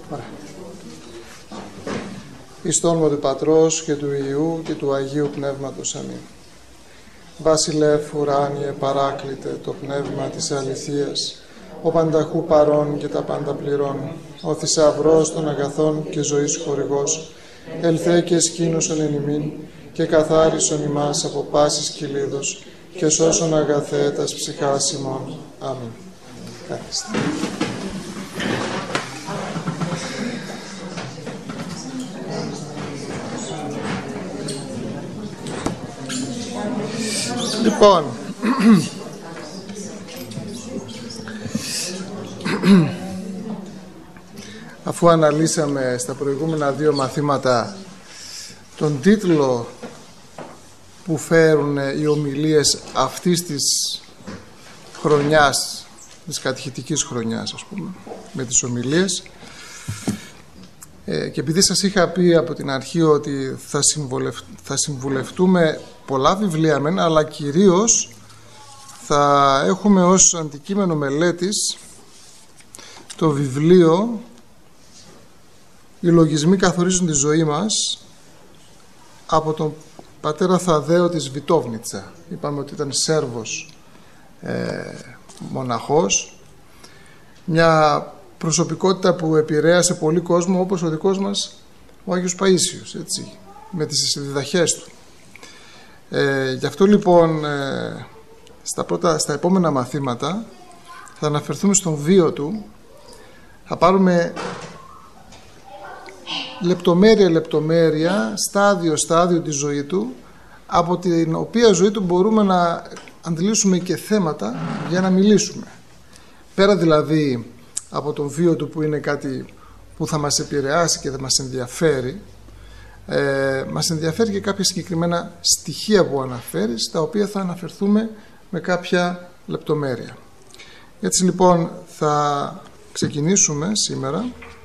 Εις το όνομα του Πατρός και του Υιού και του Αγίου Πνεύματος. Αμήν. Βασιλεύ ουράνιε παράκλητε το πνεύμα της αληθείας, ο πανταχού παρών και τα πάντα πληρών, ο θησαυρός των αγαθών και ζωής χορηγός, ελθέ και σκήνωσον εν ημίν και καθάρισον ημάς από πάσης κυλίδος και σώσον αγαθέ τας ψυχάς ημών. Αμήν. Καθίστε. Λοιπόν, αφού αναλύσαμε στα προηγούμενα δύο μαθήματα τον τίτλο που φέρουν οι ομιλίες αυτής της χρονιάς, της κατηχητικής χρονιάς, ας πούμε, με τις ομιλίες, και επειδή σας είχα πει από την αρχή ότι θα συμβουλευτούμε πολλά βιβλία μεν, αλλά κυρίως θα έχουμε ως αντικείμενο μελέτης το βιβλίο «Οι λογισμοί καθορίζουν τη ζωή μας» από τον πατέρα Θαδαίο της Βιτόβνιτσα. Είπαμε ότι ήταν Σέρβος μοναχός, μια προσωπικότητα που επηρέασε πολύ κόσμο, όπως ο δικός μας ο Άγιος Παΐσιος, έτσι, με τις διδαχές του. Γι' αυτό λοιπόν στα επόμενα μαθήματα θα αναφερθούμε στον βίο του, θα πάρουμε λεπτομέρεια, στάδιο τη ζωή του, από την οποία ζωή του μπορούμε να αντιλήσουμε και θέματα για να μιλήσουμε. Πέρα δηλαδή από τον βίο του, που είναι κάτι που θα μας επηρεάσει και θα μας ενδιαφέρει, μας ενδιαφέρει και κάποια συγκεκριμένα στοιχεία που αναφέρει, στα οποία θα αναφερθούμε με κάποια λεπτομέρεια. Έτσι λοιπόν θα ξεκινήσουμε σήμερα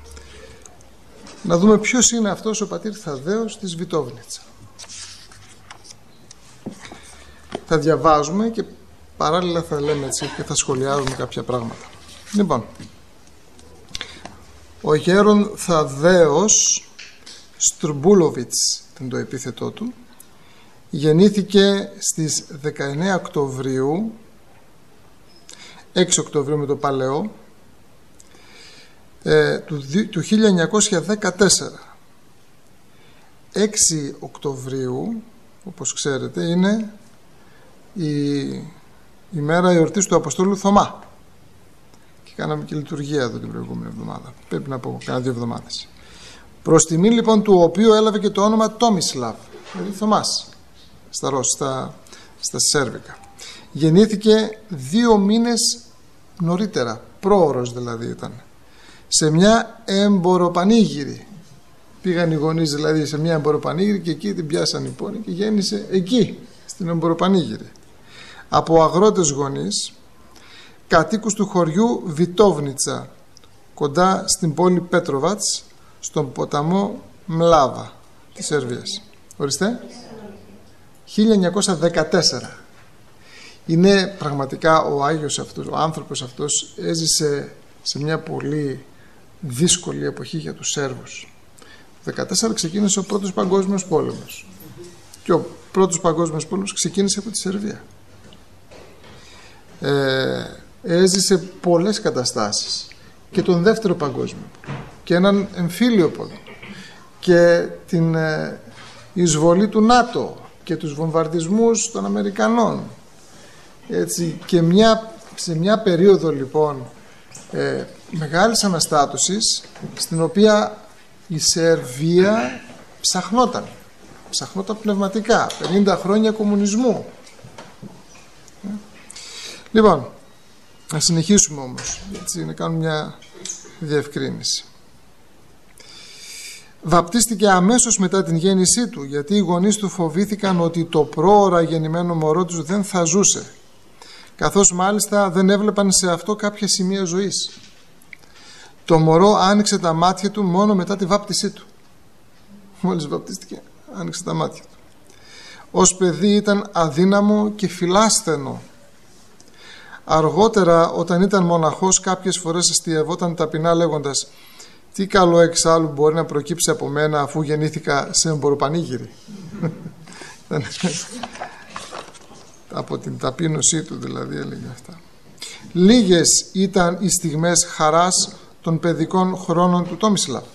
να δούμε ποιος είναι αυτός ο πατήρ Θαδαίος της Βιτόβνιτσα. Θα διαβάζουμε και παράλληλα θα λέμε έτσι και θα σχολιάζουμε κάποια πράγματα. Λοιπόν, ο γέρον Θαδαίος Στρουμπούλοβιτς ήταν το επίθετό του. Γεννήθηκε στις 19 Οκτωβρίου, 6 Οκτωβρίου με το Παλαιό, του 1914. 6 Οκτωβρίου, όπως ξέρετε, είναι η μέρα εορτής του Αποστόλου Θωμά. Και κάναμε και λειτουργία εδώ την προηγούμενη εβδομάδα. Πρέπει να πω, κάνα 2 εβδομάδες. Προς τιμή λοιπόν του οποίου έλαβε και το όνομα Τόμισλαβ, δηλαδή Θωμάς, στα σέρβικα. Γεννήθηκε 2 μήνες νωρίτερα, πρόωρος δηλαδή ήταν, σε μια εμποροπανήγυρη. Πήγαν οι γονείς δηλαδή σε μια εμποροπανήγυρη και εκεί την πιάσαν οι πόνοι και γέννησε εκεί, στην εμποροπανήγυρη. Από αγρότες γονείς, κατοίκους του χωριού Βιτόβνιτσα, κοντά στην πόλη Πέτροβατς, στον ποταμό Μλάβα της Σερβίας. Ορίστε. 1914. Είναι πραγματικά ο Άγιος αυτός, ο άνθρωπος αυτός έζησε σε μια πολύ δύσκολη εποχή για τους Σέρβους. Το 1914 ξεκίνησε ο πρώτος παγκόσμιος πόλεμος. Και ο πρώτος παγκόσμιος πόλεμος ξεκίνησε από τη Σερβία. Έζησε πολλές καταστάσεις. Και τον δεύτερο παγκόσμιο πόλεμο. Και έναν εμφύλιο πόλεμο. Και την εισβολή του ΝΑΤΟ. Και τους βομβαρδισμούς των Αμερικανών. Έτσι, και σε μια περίοδο λοιπόν μεγάλης αναστάτωσης, στην οποία η Σερβία ψαχνόταν πνευματικά, 50 χρόνια κομμουνισμού. Λοιπόν, να συνεχίσουμε όμως, έτσι, να κάνουμε μια διευκρίνηση. Βαπτίστηκε αμέσως μετά την γέννησή του, γιατί οι γονείς του φοβήθηκαν ότι το πρόωρα γεννημένο μωρό τους δεν θα ζούσε, καθώς μάλιστα δεν έβλεπαν σε αυτό κάποια σημεία ζωής. Το μωρό άνοιξε τα μάτια του μόνο μετά τη βάπτισή του. Μόλις βαπτίστηκε, άνοιξε τα μάτια του. Ως παιδί ήταν αδύναμο και φιλάσθενο. Αργότερα, όταν ήταν μοναχός, κάποιες φορές αστειευόταν ταπεινά λέγοντας Τι καλό εξάλλου μπορεί να προκύψει από μένα αφού γεννήθηκα σε εμποροπανήγυρη. Από την ταπείνωσή του δηλαδή έλεγε αυτά. Λίγες ήταν οι στιγμές χαράς των παιδικών χρόνων του Τόμισλαβ.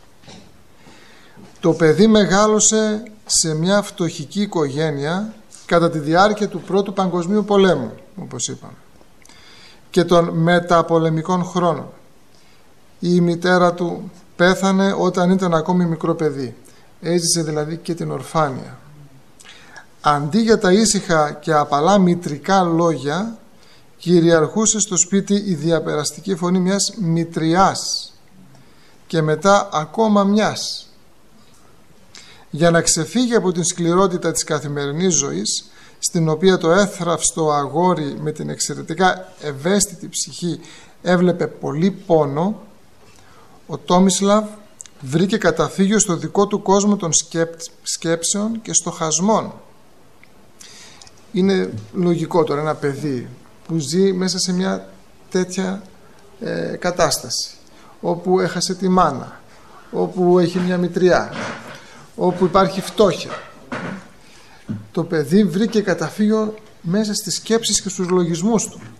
Το παιδί μεγάλωσε σε μια φτωχική οικογένεια κατά τη διάρκεια του Πρώτου Παγκοσμίου Πολέμου, όπως είπαμε, και των μεταπολεμικών χρόνων. Η μητέρα του πέθανε όταν ήταν ακόμη μικρό παιδί. Έζησε δηλαδή και την ορφάνεια. Αντί για τα ήσυχα και απαλά μητρικά λόγια, κυριαρχούσε στο σπίτι η διαπεραστική φωνή μιας μητριάς και μετά ακόμα μιας. Για να ξεφύγει από την σκληρότητα της καθημερινής ζωής, στην οποία το έθραυστο αγόρι με την εξαιρετικά ευαίσθητη ψυχή έβλεπε πολύ πόνο, ο Τόμισλαβ βρήκε καταφύγιο στο δικό του κόσμο των σκέψεων και στοχασμών. Είναι λογικό τώρα ένα παιδί που ζει μέσα σε μια τέτοια κατάσταση, όπου έχασε τη μάνα, όπου έχει μια μητριά, όπου υπάρχει φτώχεια. Το παιδί βρήκε καταφύγιο μέσα στις σκέψεις και στους λογισμούς του.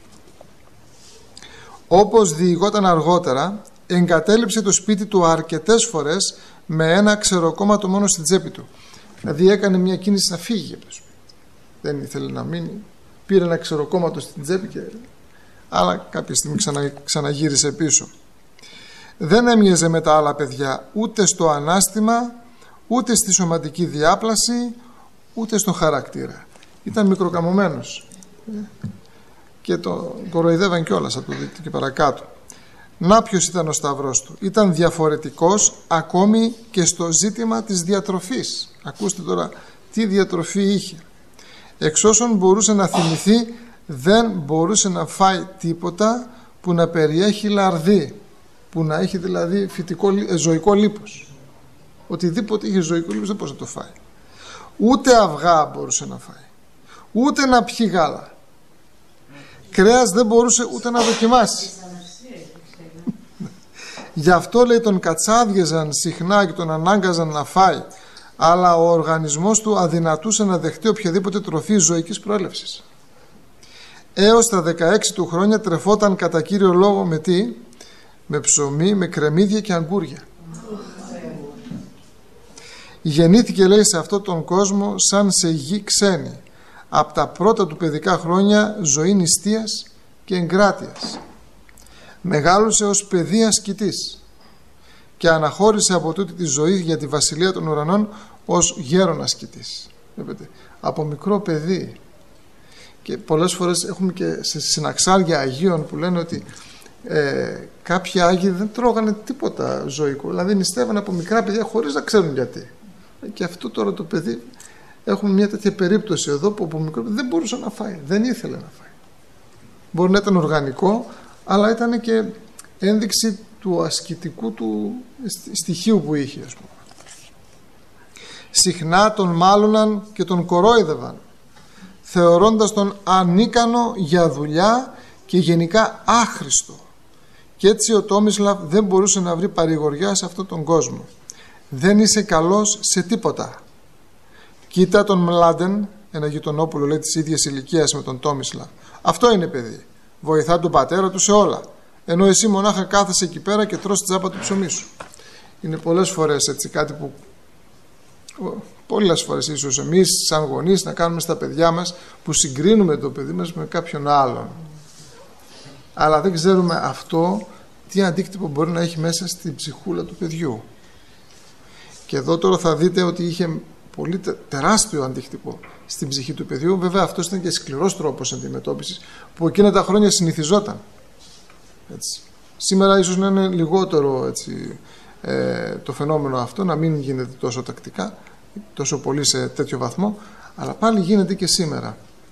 Όπως διηγόταν αργότερα, εγκατέλειψε το σπίτι του αρκετές φορές με ένα ξεροκόμματο μόνο στην τσέπη του. Δηλαδή έκανε μια κίνηση να φύγει από το σπίτι. Δεν ήθελε να μείνει. Πήρε ένα ξεροκόμματο στην τσέπη αλλά κάποια στιγμή ξαναγύρισε πίσω. Δεν έμοιαζε με τα άλλα παιδιά ούτε στο ανάστημα, ούτε στη σωματική διάπλαση, ούτε στον χαρακτήρα. Ήταν μικροκαμωμένος και το κοροϊδεύαν κιόλας, θα το δείτε και παρακάτω. Να ποιος ήταν ο σταυρός του. Ήταν διαφορετικός ακόμη και στο ζήτημα της διατροφής. Ακούστε τώρα τι διατροφή είχε. Εξ όσων μπορούσε να θυμηθεί, δεν μπορούσε να φάει τίποτα που να περιέχει λαρδί, που να έχει δηλαδή ζωικό λίπος. Οτιδήποτε είχε ζωικό λίπος δεν μπορούσε να το φάει. Ούτε αυγά μπορούσε να φάει, ούτε να πιει γάλα. Κρέας δεν μπορούσε ούτε να δοκιμάσει. Γι' αυτό λέει τον κατσάδιαζαν συχνά και τον ανάγκαζαν να φάει, αλλά ο οργανισμός του αδυνατούσε να δεχτεί οποιαδήποτε τροφή ζωικής προέλευσης. Έως τα 16 του χρόνια τρεφόταν κατά κύριο λόγο με τι? Με ψωμί, με κρεμμύδια και αγκούρια. Γεννήθηκε λέει σε αυτόν τον κόσμο σαν σε γη ξένη, από τα πρώτα του παιδικά χρόνια ζωή νηστείας και εγκράτειας. Μεγάλωσε ως παιδί ασκητής και αναχώρησε από τούτη τη ζωή για τη βασιλεία των ουρανών ως γέρον ασκητής. Βλέπετε, από μικρό παιδί. Και πολλές φορές έχουμε και σε συναξάρια Αγίων που λένε ότι κάποιοι Άγιοι δεν τρώγανε τίποτα ζωικό, δηλαδή νηστεύανε από μικρά παιδιά χωρίς να ξέρουν γιατί. Και αυτό τώρα το παιδί, έχουμε μια τέτοια περίπτωση εδώ που από μικρό παιδί δεν μπορούσε να φάει, δεν ήθελε να φάει. Μπορεί να ήταν οργανικό, αλλά ήταν και ένδειξη του ασκητικού του στοιχείου που είχε, ας πούμε. Συχνά τον μάλωναν και τον κορόιδευαν, θεωρώντας τον ανίκανο για δουλειά και γενικά άχρηστο. Και έτσι ο Τόμισλαβ δεν μπορούσε να βρει παρηγοριά σε αυτόν τον κόσμο. Δεν είσαι καλός σε τίποτα. Κοίτα τον Μλάντεν, ένα γειτονόπουλο λέει της ίδιας ηλικίας με τον Τόμισλαβ. Αυτό είναι παιδί. Βοηθά τον πατέρα του σε όλα. Ενώ εσύ μονάχα κάθεσαι εκεί πέρα και τρως τσάπα του ψωμί σου. Είναι πολλές φορές έτσι κάτι που πολλές φορές ίσως εμείς σαν γονείς να κάνουμε στα παιδιά μας, που συγκρίνουμε το παιδί μας με κάποιον άλλον. Αλλά δεν ξέρουμε αυτό τι αντίκτυπο μπορεί να έχει μέσα στην ψυχούλα του παιδιού. Και εδώ τώρα θα δείτε ότι είχε πολύ τεράστιο αντίκτυπο στην ψυχή του παιδιού. Βέβαια αυτός ήταν και σκληρός τρόπος αντιμετώπισης που εκείνα τα χρόνια συνηθιζόταν. Έτσι. Σήμερα ίσως να είναι λιγότερο έτσι, το φαινόμενο αυτό, να μην γίνεται τόσο τακτικά, τόσο πολύ σε τέτοιο βαθμό, αλλά πάλι γίνεται και σήμερα.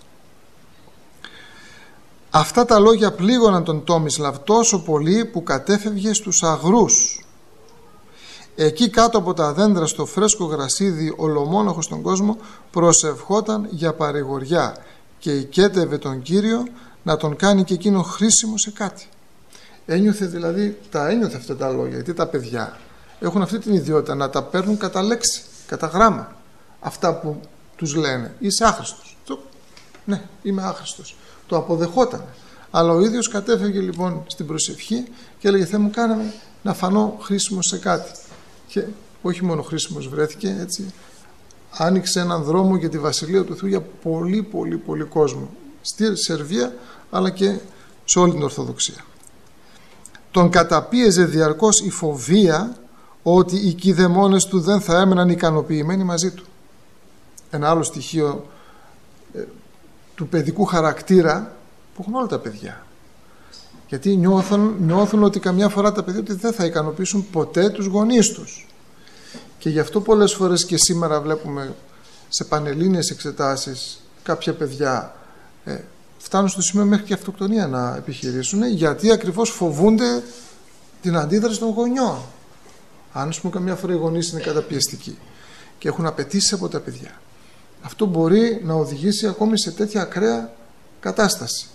Αυτά τα λόγια πλήγωναν τον Τόμισλαβ τόσο πολύ που κατέφευγε στους αγρούς. Εκεί κάτω από τα δέντρα στο φρέσκο γρασίδι ολομόναχος στον κόσμο προσευχόταν για παρηγοριά και οικέτευε τον Κύριο να τον κάνει και εκείνο χρήσιμο σε κάτι. Ένιωθε δηλαδή, τα ένιωθε αυτά τα λόγια, γιατί τα παιδιά έχουν αυτή την ιδιότητα να τα παίρνουν κατά λέξη, κατά γράμμα, αυτά που τους λένε. Είσαι άχρηστος. Ναι, είμαι άχρηστος. Το αποδεχόταν. Αλλά ο ίδιος κατέφυγε λοιπόν στην προσευχή και έλεγε, Θεέ μου, κάναμε να φανώ χρήσιμος σε κάτι. Και όχι μόνο χρήσιμος βρέθηκε, έτσι, άνοιξε έναν δρόμο για τη Βασιλεία του Θεού για πολύ κόσμο. Στη Σερβία αλλά και σε όλη την Ορθοδοξία. Τον καταπίεζε διαρκώς η φοβία ότι οι κηδεμόνες του δεν θα έμεναν ικανοποιημένοι μαζί του. Ένα άλλο στοιχείο του παιδικού χαρακτήρα που έχουν όλα τα παιδιά. Γιατί νιώθουν ότι καμιά φορά τα παιδιά ότι δεν θα ικανοποιήσουν ποτέ τους γονείς τους. Και γι' αυτό πολλές φορές και σήμερα βλέπουμε σε πανελλήνιες εξετάσεις κάποια παιδιά φτάνουν στο σημείο μέχρι και αυτοκτονία να επιχειρήσουν, γιατί ακριβώς φοβούνται την αντίδραση των γονιών. Αν, ας πούμε, καμιά φορά οι γονείς είναι καταπιεστικοί και έχουν απαιτήσεις από τα παιδιά, αυτό μπορεί να οδηγήσει ακόμη σε τέτοια ακραία κατάσταση.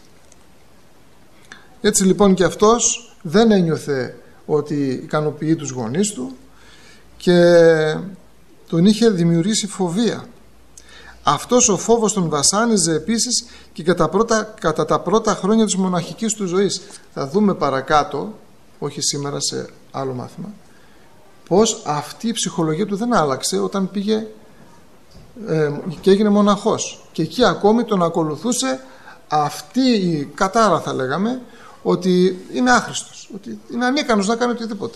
Έτσι λοιπόν και αυτός δεν ένιωθε ότι ικανοποιεί τους γονείς του και τον είχε δημιουργήσει φοβία. Αυτός ο φόβος τον βασάνιζε επίσης και κατά τα πρώτα χρόνια της μοναχικής του ζωής. Θα δούμε παρακάτω, όχι σήμερα σε άλλο μάθημα, πως αυτή η ψυχολογία του δεν άλλαξε όταν πήγε και έγινε μοναχός. Και εκεί ακόμη τον ακολουθούσε αυτή η κατάρα, θα λέγαμε, ότι είναι άχρηστος, ότι είναι ανίκανος να κάνει οτιδήποτε.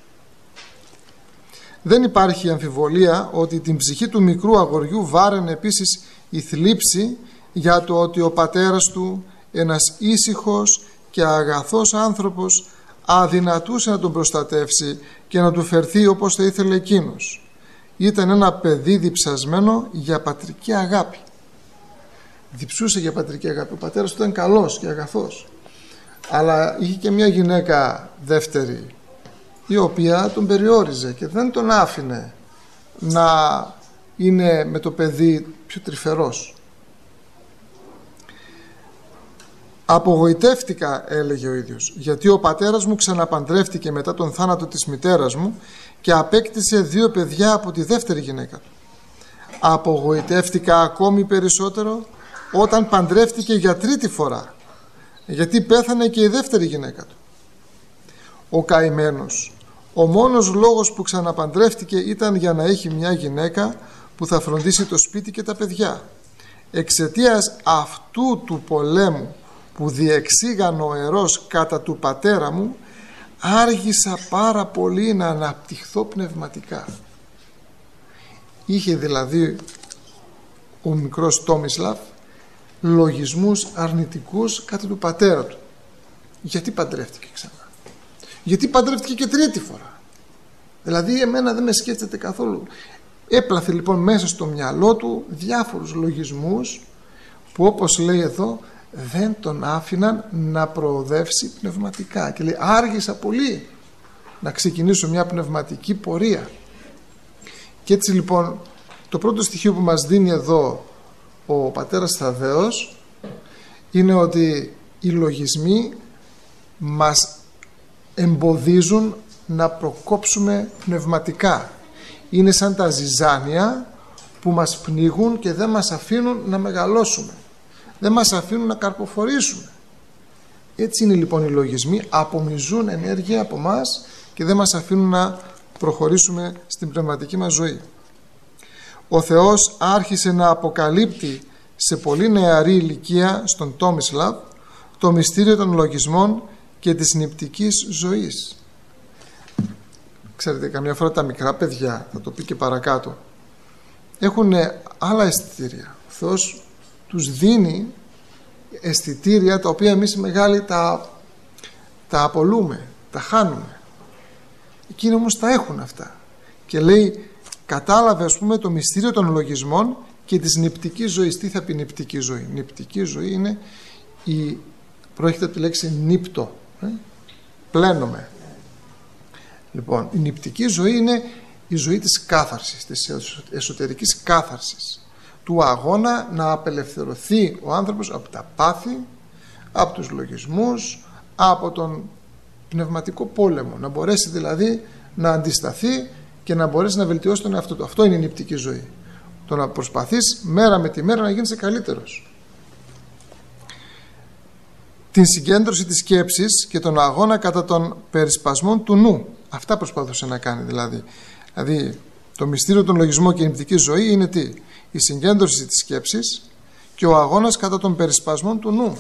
Δεν υπάρχει αμφιβολία ότι την ψυχή του μικρού αγοριού βάραινε επίσης η θλίψη για το ότι ο πατέρας του, ένας ήσυχος και αγαθός άνθρωπος, αδυνατούσε να τον προστατεύσει και να του φερθεί όπως θα ήθελε εκείνος. Ήταν ένα παιδί διψασμένο για πατρική αγάπη. Διψούσε για πατρική αγάπη. Ο πατέρας του ήταν καλός και αγαθός. Αλλά είχε και μια γυναίκα δεύτερη, η οποία τον περιόριζε και δεν τον άφηνε να είναι με το παιδί πιο τρυφερός. «Απογοητεύτηκα», έλεγε ο ίδιος, «γιατί ο πατέρας μου ξαναπαντρεύτηκε μετά τον θάνατο της μητέρας μου και απέκτησε 2 παιδιά από τη δεύτερη γυναίκα του. Απογοητεύτηκα ακόμη περισσότερο όταν παντρεύτηκε για 3η φορά, γιατί πέθανε και η δεύτερη γυναίκα του. Ο καημένος, ο μόνος λόγος που ξαναπαντρεύτηκε ήταν για να έχει μια γυναίκα που θα φροντίσει το σπίτι και τα παιδιά. Εξαιτίας αυτού του πολέμου που διεξήγαν ο ερός κατά του πατέρα μου, άργησα πάρα πολύ να αναπτυχθώ πνευματικά». Είχε δηλαδή ο μικρός Τόμισλαβ λογισμούς αρνητικούς κατά του πατέρα του. Γιατί παντρεύτηκε ξανά? Γιατί παντρεύτηκε και 3η φορά? Δηλαδή εμένα δεν με σκέφτεται καθόλου. Έπλαθε λοιπόν μέσα στο μυαλό του διάφορους λογισμούς που, όπως λέει εδώ, δεν τον άφηναν να προοδεύσει πνευματικά. Και λέει, άργησα πολύ να ξεκινήσω μια πνευματική πορεία. Και έτσι λοιπόν το πρώτο στοιχείο που μας δίνει εδώ ο πατέρας Θαδδαίος είναι ότι οι λογισμοί μας εμποδίζουν να προκόψουμε πνευματικά. Είναι σαν τα ζυζάνια που μας πνίγουν και δεν μας αφήνουν να μεγαλώσουμε, δεν μας αφήνουν να καρποφορήσουμε. Έτσι είναι λοιπόν οι λογισμοί, απομυζούν ενέργεια από μας και δεν μας αφήνουν να προχωρήσουμε στην πνευματική μας ζωή. Ο Θεός άρχισε να αποκαλύπτει σε πολύ νεαρή ηλικία στον Τόμισλαβ το μυστήριο των λογισμών και της νηπτικής ζωής. Ξέρετε, καμιά φορά τα μικρά παιδιά, θα το πει και παρακάτω, έχουν άλλα αισθητήρια. Ο Θεός τους δίνει αισθητήρια τα οποία εμείς οι μεγάλοι τα απολούμε, τα χάνουμε. Εκείνοι όμως τα έχουν αυτά. Και λέει, κατάλαβε ας πούμε το μυστήριο των λογισμών και της νηπτικής ζωής. Τι θα πει νηπτική ζωή? Νηπτική ζωή είναι προέρχεται από τη λέξη νύπτο, πλένομαι. Λοιπόν, η νηπτική ζωή είναι η ζωή της κάθαρσης, της εσωτερικής κάθαρσης, του αγώνα να απελευθερωθεί ο άνθρωπος από τα πάθη, από τους λογισμούς, από τον πνευματικό πόλεμο, να μπορέσει δηλαδή να αντισταθεί και να μπορέσει να βελτιώσει τον εαυτό του. Αυτό είναι η νηπτική ζωή. Το να προσπαθείς μέρα με τη μέρα να γίνεις καλύτερος. Την συγκέντρωση της σκέψης και τον αγώνα κατά των περισπασμών του νου. Αυτά προσπαθούσε να κάνει δηλαδή. Δηλαδή το μυστήριο των λογισμών και η νηπτική ζωή είναι τι? Η συγκέντρωση της σκέψης και ο αγώνας κατά των περισπασμών του νου.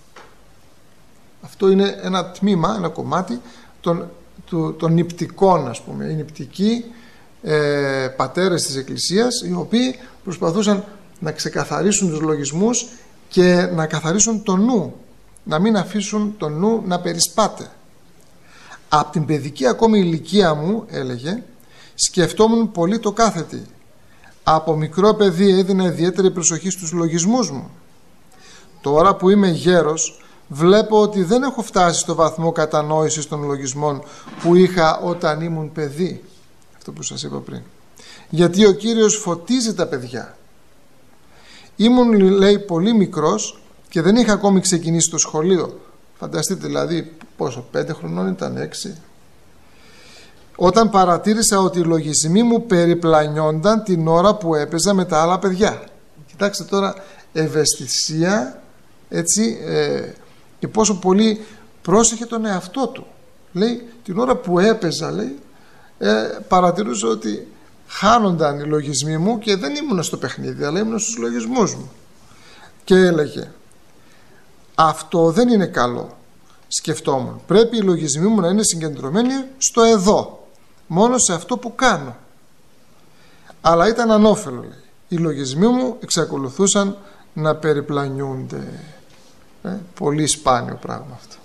Αυτό είναι ένα τμήμα, ένα κομμάτι των νηπτικών, ας πούμε. Οι νηπτικοί πατέρες της Εκκλησίας, οι οποίοι προσπαθούσαν να ξεκαθαρίσουν τους λογισμούς και να καθαρίσουν το νου, να μην αφήσουν το νου να περισπάται. Από την παιδική ακόμη ηλικία μου, έλεγε, σκεφτόμουν πολύ το κάθετη. Από μικρό παιδί έδινα ιδιαίτερη προσοχή στους λογισμούς μου. Τώρα που είμαι γέρος, βλέπω ότι δεν έχω φτάσει στο βαθμό κατανόησης των λογισμών που είχα όταν ήμουν παιδί. Αυτό που σας είπα πριν. Γιατί ο Κύριος φωτίζει τα παιδιά. Ήμουν, λέει, πολύ μικρός και δεν είχα ακόμη ξεκινήσει το σχολείο. Φανταστείτε δηλαδή πόσο, 5 χρονών ήταν, 6. Όταν παρατήρησα ότι οι λογισμοί μου περιπλανιόνταν την ώρα που έπαιζα με τα άλλα παιδιά. Κοιτάξτε τώρα, ευαισθησία, έτσι, και πόσο πολύ πρόσεχε τον εαυτό του. Λέει, την ώρα που έπαιζα, λέει, παρατηρούσα ότι χάνονταν οι λογισμοί μου και δεν ήμουν στο παιχνίδι, αλλά ήμουν στους λογισμούς μου. Και έλεγε, αυτό δεν είναι καλό, σκεφτόμουν. Πρέπει οι λογισμοί μου να είναι συγκεντρωμένοι στο εδώ, μόνο σε αυτό που κάνω. Αλλά ήταν ανώφελο, λέει. Οι λογισμοί μου εξακολουθούσαν να περιπλανιούνται. Πολύ σπάνιο πράγμα αυτό.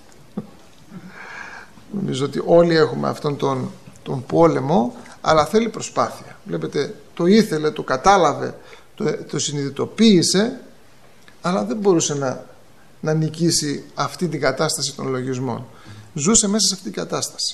Νομίζω ότι όλοι έχουμε αυτόν τον πόλεμο, αλλά θέλει προσπάθεια. Βλέπετε, το ήθελε, το κατάλαβε, το συνειδητοποίησε, αλλά δεν μπορούσε να νικήσει αυτή την κατάσταση των λογισμών. Ζούσε μέσα σε αυτή την κατάσταση.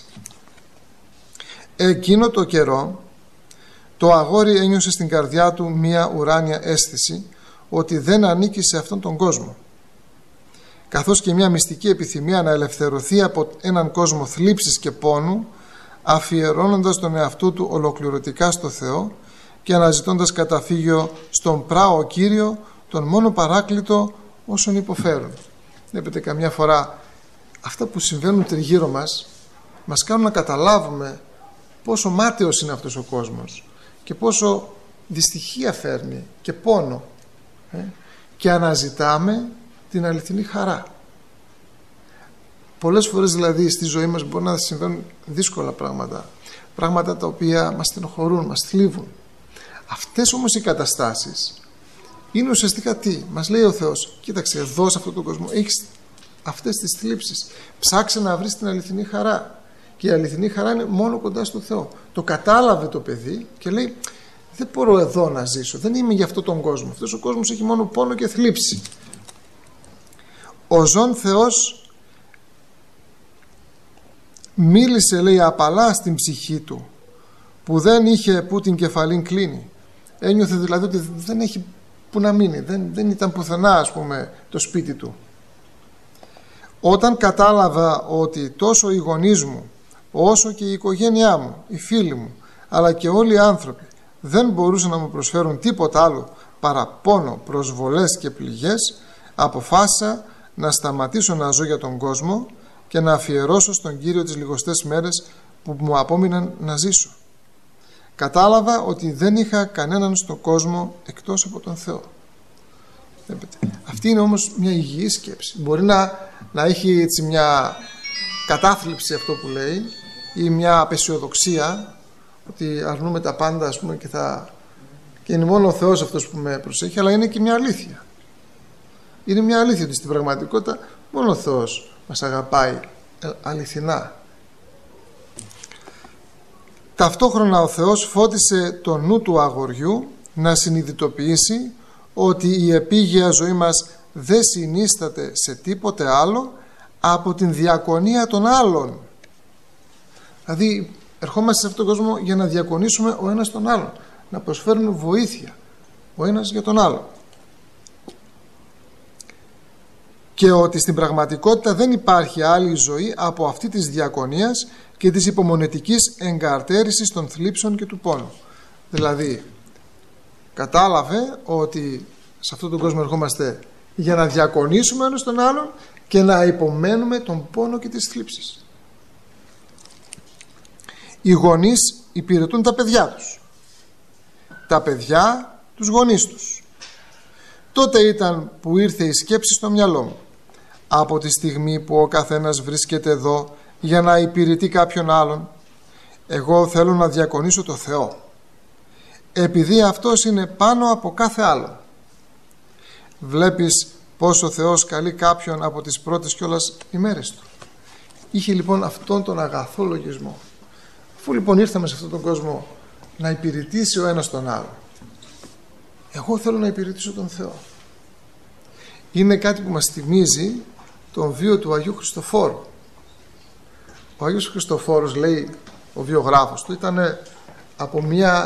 Εκείνο το καιρό το αγόρι ένιωσε στην καρδιά του μία ουράνια αίσθηση ότι δεν ανήκει σε αυτόν τον κόσμο, καθώς και μια μυστική επιθυμία να ελευθερωθεί από έναν κόσμο θλίψης και πόνου, αφιερώνοντας τον εαυτό του ολοκληρωτικά στο Θεό και αναζητώντας καταφύγιο στον πράο Κύριο, τον μόνο παράκλητο όσων υποφέρουν. Βλέπετε, καμιά φορά αυτά που συμβαίνουν τριγύρω μας κάνουν να καταλάβουμε πόσο μάταιος είναι αυτός ο κόσμος και πόσο δυστυχία φέρνει και πόνο, και αναζητάμε την αληθινή χαρά. Πολλές φορές δηλαδή στη ζωή μας μπορεί να συμβαίνουν δύσκολα πράγματα τα οποία μας στενοχωρούν, μας θλίβουν. Αυτές όμως οι καταστάσεις είναι ουσιαστικά τι? Μας λέει ο Θεός, κοίταξε, εδώ σε αυτόν τον κόσμο έχεις αυτές τις θλίψεις, ψάξε να βρεις την αληθινή χαρά, και η αληθινή χαρά είναι μόνο κοντά στο Θεό. Το κατάλαβε το παιδί και λέει, δεν μπορώ εδώ να ζήσω, δεν είμαι για αυτόν τον κόσμο, αυτός ο κόσμος έχει μόνο πόνο και θλίψη. Ο ζών Θεός μίλησε, λέει, απαλά στην ψυχή του, που δεν είχε που την κεφαλήν κλείνει. Ένιωθε δηλαδή ότι δεν έχει που να μείνει, δεν ήταν πουθενά, ας πούμε, το σπίτι του. Όταν κατάλαβα ότι τόσο οι γονείς μου, όσο και η οικογένειά μου, οι φίλοι μου, αλλά και όλοι οι άνθρωποι δεν μπορούσαν να μου προσφέρουν τίποτα άλλο παρά πόνο, προσβολές και πληγές, αποφάσισα να σταματήσω να ζω για τον κόσμο και να αφιερώσω στον Κύριο τις λιγοστές μέρες που μου απόμειναν να ζήσω. Κατάλαβα ότι δεν είχα κανέναν στον κόσμο εκτός από τον Θεό. Αυτή είναι όμως μια υγιή σκέψη. Μπορεί να έχει έτσι μια κατάθλιψη αυτό που λέει, ή μια απεσιοδοξία, ότι αρνούμε τα πάντα, ας πούμε, και είναι μόνο ο Θεός αυτός που με προσέχει, αλλά είναι και μια αλήθεια. Είναι μια αλήθεια ότι στην πραγματικότητα μόνο ο Θεός μας αγαπάει αληθινά. Ταυτόχρονα ο Θεός φώτισε το νου του αγοριού να συνειδητοποιήσει ότι η επίγεια ζωή μας δεν συνίσταται σε τίποτε άλλο από την διακονία των άλλων. Δηλαδή ερχόμαστε σε αυτόν τον κόσμο για να διακονήσουμε ο ένας τον άλλον, να προσφέρουμε βοήθεια ο ένας για τον άλλο. και ότι στην πραγματικότητα δεν υπάρχει άλλη ζωή από αυτή της διακονίας και της υπομονετικής εγκαρτέρησης των θλίψεων και του πόνου. Δηλαδή κατάλαβε ότι σε αυτόν τον κόσμο ερχόμαστε για να διακονήσουμε ένας τον άλλον και να υπομένουμε τον πόνο και τις θλίψεις. Οι γονείς υπηρετούν τα παιδιά τους, τα παιδιά τους γονείς τους. Τότε ήταν που ήρθε η σκέψη στο μυαλό μου. Από τη στιγμή που ο καθένας βρίσκεται εδώ για να υπηρετεί κάποιον άλλον, εγώ θέλω να διακονήσω το Θεό, επειδή αυτός είναι πάνω από κάθε άλλο. Βλέπεις πως ο Θεός καλεί κάποιον από τις πρώτες κιόλας ημέρες του. Είχε λοιπόν αυτόν τον αγαθό λογισμό. Αφού λοιπόν ήρθαμε σε αυτόν τον κόσμο να υπηρετήσει ο ένας τον άλλο, εγώ θέλω να υπηρετήσω τον Θεό. Είναι κάτι που μας θυμίζει τον βίο του Αγίου Χριστοφόρου. Ο Άγιος Χριστοφόρος, λέει ο βιογράφος του, ήταν από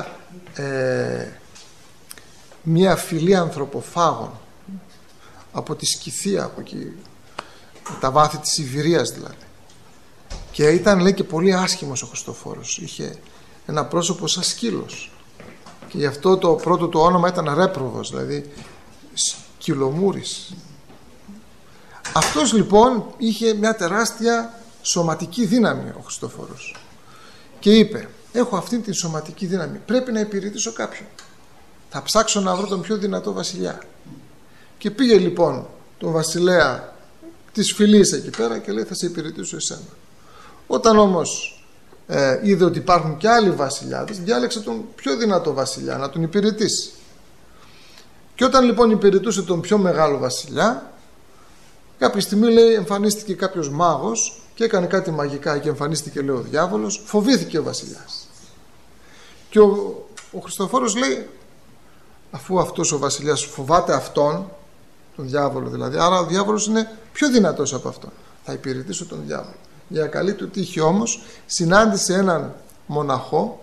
μια φυλή ανθρωποφάγων, από τη Σκυθία, από εκεί, τα βάθη της Σιβηρίας δηλαδή. Και ήταν, λέει, και πολύ άσχημος ο Χριστοφόρος. Είχε ένα πρόσωπο σαν σκύλος και γι' αυτό το πρώτο του όνομα ήταν Ρέπροβος, δηλαδή σκυλομούρης. Αυτός λοιπόν είχε μια τεράστια σωματική δύναμη ο Χριστοφόρος και είπε, έχω αυτή τη σωματική δύναμη, πρέπει να υπηρετήσω κάποιον, θα ψάξω να βρω τον πιο δυνατό βασιλιά. Και πήγε λοιπόν τον βασιλέα της φυλής εκεί πέρα και λέει, θα σε υπηρετήσω εσένα. Όταν όμως είδε ότι υπάρχουν και άλλοι βασιλιάδες, διάλεξε τον πιο δυνατό βασιλιά να τον υπηρετήσει. Και όταν λοιπόν υπηρετούσε τον πιο μεγάλο βασιλιά, κάποια στιγμή, λέει, εμφανίστηκε κάποιος μάγος και έκανε κάτι μαγικά και εμφανίστηκε, λέει, ο διάβολος. Φοβήθηκε ο βασιλιάς. Και ο Χριστοφόρος λέει, αφού αυτός ο βασιλιάς φοβάται αυτόν, τον διάβολο δηλαδή, άρα ο διάβολος είναι πιο δυνατός από αυτόν, θα υπηρετήσω τον διάβολο. Για καλή του τύχη όμως συνάντησε έναν μοναχό,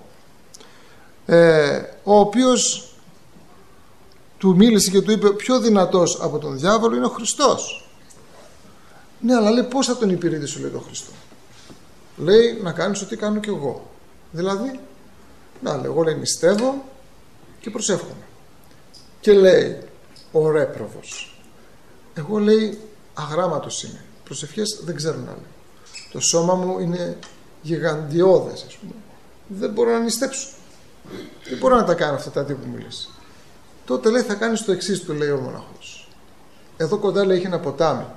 ο οποίος του μίλησε και του είπε, πιο δυνατός από τον διάβολο είναι ο Χριστός. Ναι, αλλά λέει, πώς θα τον υπηρετήσω, λέει, τον Χριστό? Λέει, να κάνεις ό,τι κάνω κι εγώ. Δηλαδή, να, λέει, εγώ, λέει, νηστεύω και προσεύχομαι. Και λέει ο Ρέπροβος, εγώ, λέει, αγράμματος είμαι, προσευχές δεν ξέρω να λέω, το σώμα μου είναι γιγαντιώδες, ας πούμε, δεν μπορώ να νηστέψω, δεν μπορώ να τα κάνω αυτά τα τι που μου λες. Τότε, λέει, θα κάνεις το εξής, του λέει ο μοναχός. Εδώ κοντά, λέει, έχει ένα ποτάμι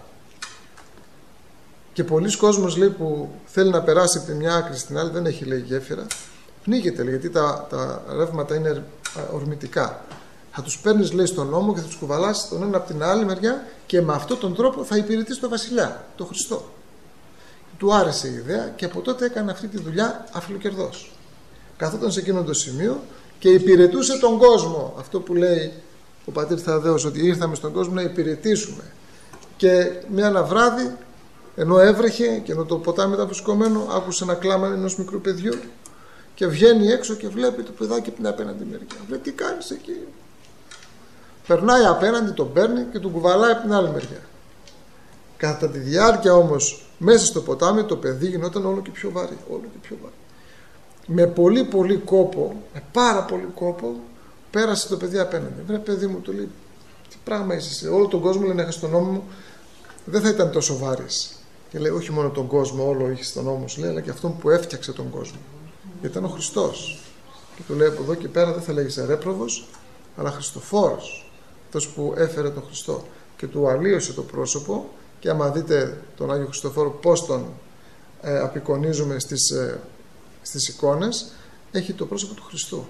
και πολλοί κόσμος, λέει, που θέλει να περάσει από τη μια άκρη στην άλλη, δεν έχει, λέει, γέφυρα, πνίγεται, λέει, γιατί τα ρεύματα είναι ορμητικά. Θα τους παίρνεις, λέει, στον ώμο και θα τους κουβαλάς τον ένα από την άλλη μεριά και με αυτόν τον τρόπο θα υπηρετείς τον βασιλιά, τον Χριστό. Του άρεσε η ιδέα και από τότε έκανε αυτή τη δουλειά αφιλοκερδός. Καθόταν σε εκείνο το σημείο και υπηρετούσε τον κόσμο. Αυτό που λέει ο πατήρ Θαδέος, ότι ήρθαμε στον κόσμο να υπηρετήσουμε. Και ένα βράδυ, ενώ έβρεχε και ενώ το ποτάμι ήταν φουσκωμένο, άκουσε ένα κλάμα ενός μικρού παιδιού και βγαίνει έξω και βλέπει το παιδάκι από την απέναντι μεριά. Λέει, τι κάνεις εκεί? Περνάει απέναντι, τον παίρνει και τον κουβαλάει από την άλλη μεριά. Κατά τη διάρκεια όμως μέσα στο ποτάμι το παιδί γινόταν όλο και πιο βαρύ, όλο και πιο βαρύ. Με πολύ πολύ κόπο, με πάρα πολύ κόπο, πέρασε το παιδί απέναντι. Βρε παιδί μου, του λέει, τι πράγμα είσαι εσύ? Όλο τον κόσμο, λέει, να είχα στον νόμο μου, δεν θα ήταν τόσο βάρης. Και λέει, όχι μόνο τον κόσμο, όλο είχε στον νόμο σου, λέει, αλλά και αυτόν που έφτιαξε τον κόσμο. Γιατί ήταν ο Χριστός. Και του λέει, από εδώ και πέρα δεν θα λέγεσαι Ρέπροβος, αλλά Χριστοφόρος. Αυτός που έφερε τον Χριστό και του αλλίωσε το πρόσωπο. Και άμα δείτε τον Άγιο Χριστοφόρο πώς τον απεικονίζουμε στις εικόνες, έχει το πρόσωπο του Χριστού.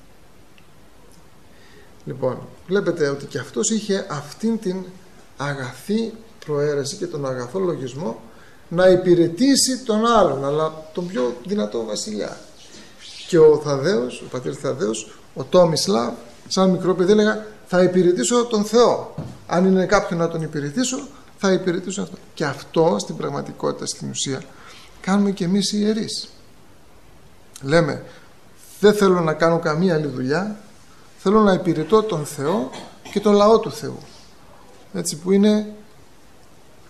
Λοιπόν, βλέπετε ότι και αυτός είχε αυτήν την αγαθή προαίρεση και τον αγαθό λογισμό να υπηρετήσει τον άλλον, αλλά τον πιο δυνατό βασιλιά. Και ο Θαδέος, ο πατήρ Θαδέος, ο Τόμισλαβ, σαν μικρό παιδί έλεγα, θα υπηρετήσω τον Θεό. Αν είναι κάποιον να τον υπηρετήσω, θα υπηρετήσω αυτό. Και αυτό στην πραγματικότητα, στην ουσία, κάνουμε και εμείς οι ιερείς. Λέμε, δεν θέλω να κάνω καμία άλλη δουλειά, θέλω να υπηρετώ τον Θεό και τον λαό του Θεού. Έτσι, που είναι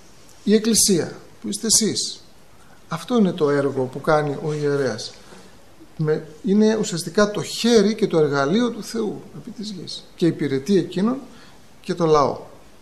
η Εκκλησία που είστε εσείς. Αυτό είναι το έργο που κάνει ο ιερέας. Είναι ουσιαστικά το χέρι και το εργαλείο του Θεού επί της γης και υπηρετεί εκείνον και το λαό.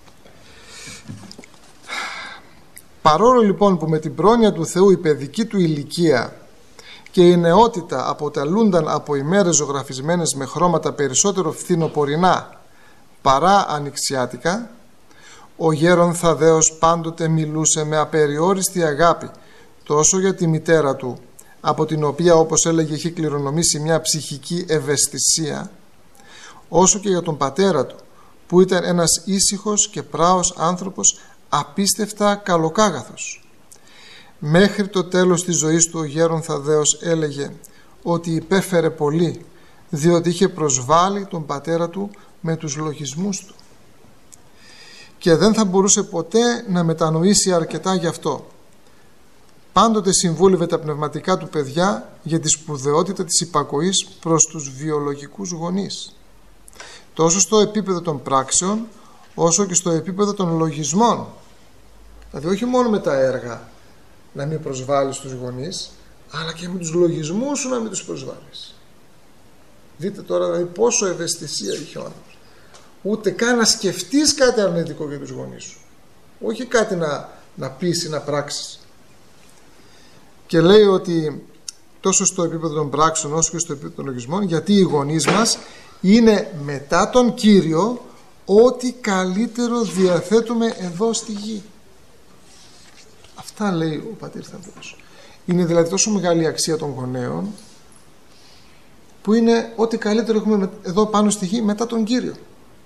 Παρόλο λοιπόν που με την πρόνοια του Θεού η παιδική του ηλικία και η νεότητα αποτελούνταν από ημέρες ζωγραφισμένες με χρώματα περισσότερο φθινοπορεινά παρά ανοιξιάτικα, ο γέρον Θαδδαίος πάντοτε μιλούσε με απεριόριστη αγάπη τόσο για τη μητέρα του, από την οποία, όπως έλεγε, έχει κληρονομήσει μια ψυχική ευαισθησία, όσο και για τον πατέρα του, που ήταν ένας ήσυχος και πράος άνθρωπος, απίστευτα καλοκάγαθος. Μέχρι το τέλος της ζωής του ο γέρον Θαδδαίος έλεγε ότι υπέφερε πολύ, διότι είχε προσβάλει τον πατέρα του με τους λογισμούς του και δεν θα μπορούσε ποτέ να μετανοήσει αρκετά γι' αυτό. Πάντοτε συμβούλευε τα πνευματικά του παιδιά για τη σπουδαιότητα της υπακοής προς τους βιολογικούς γονείς, τόσο στο επίπεδο των πράξεων όσο και στο επίπεδο των λογισμών. Δηλαδή όχι μόνο με τα έργα να μην προσβάλλεις τους γονείς, αλλά και με τους λογισμούς σου να μην τους προσβάλλεις. Δείτε τώρα δηλαδή πόσο ευαισθησία είχε ο άνθρωπος. Ούτε καν να σκεφτείς κάτι αρνητικό για τους γονείς σου, όχι κάτι να πεις ή να πράξεις. Και λέει ότι τόσο στο επίπεδο των πράξεων όσο και στο επίπεδο των λογισμών, γιατί οι γονείς μας είναι μετά τον Κύριο ό,τι καλύτερο διαθέτουμε εδώ στη γη. Αυτά λέει ο πατήρ Θαδδαίος. Είναι δηλαδή τόσο μεγάλη αξία των γονέων, που είναι ό,τι καλύτερο έχουμε εδώ πάνω στη γη μετά τον Κύριο.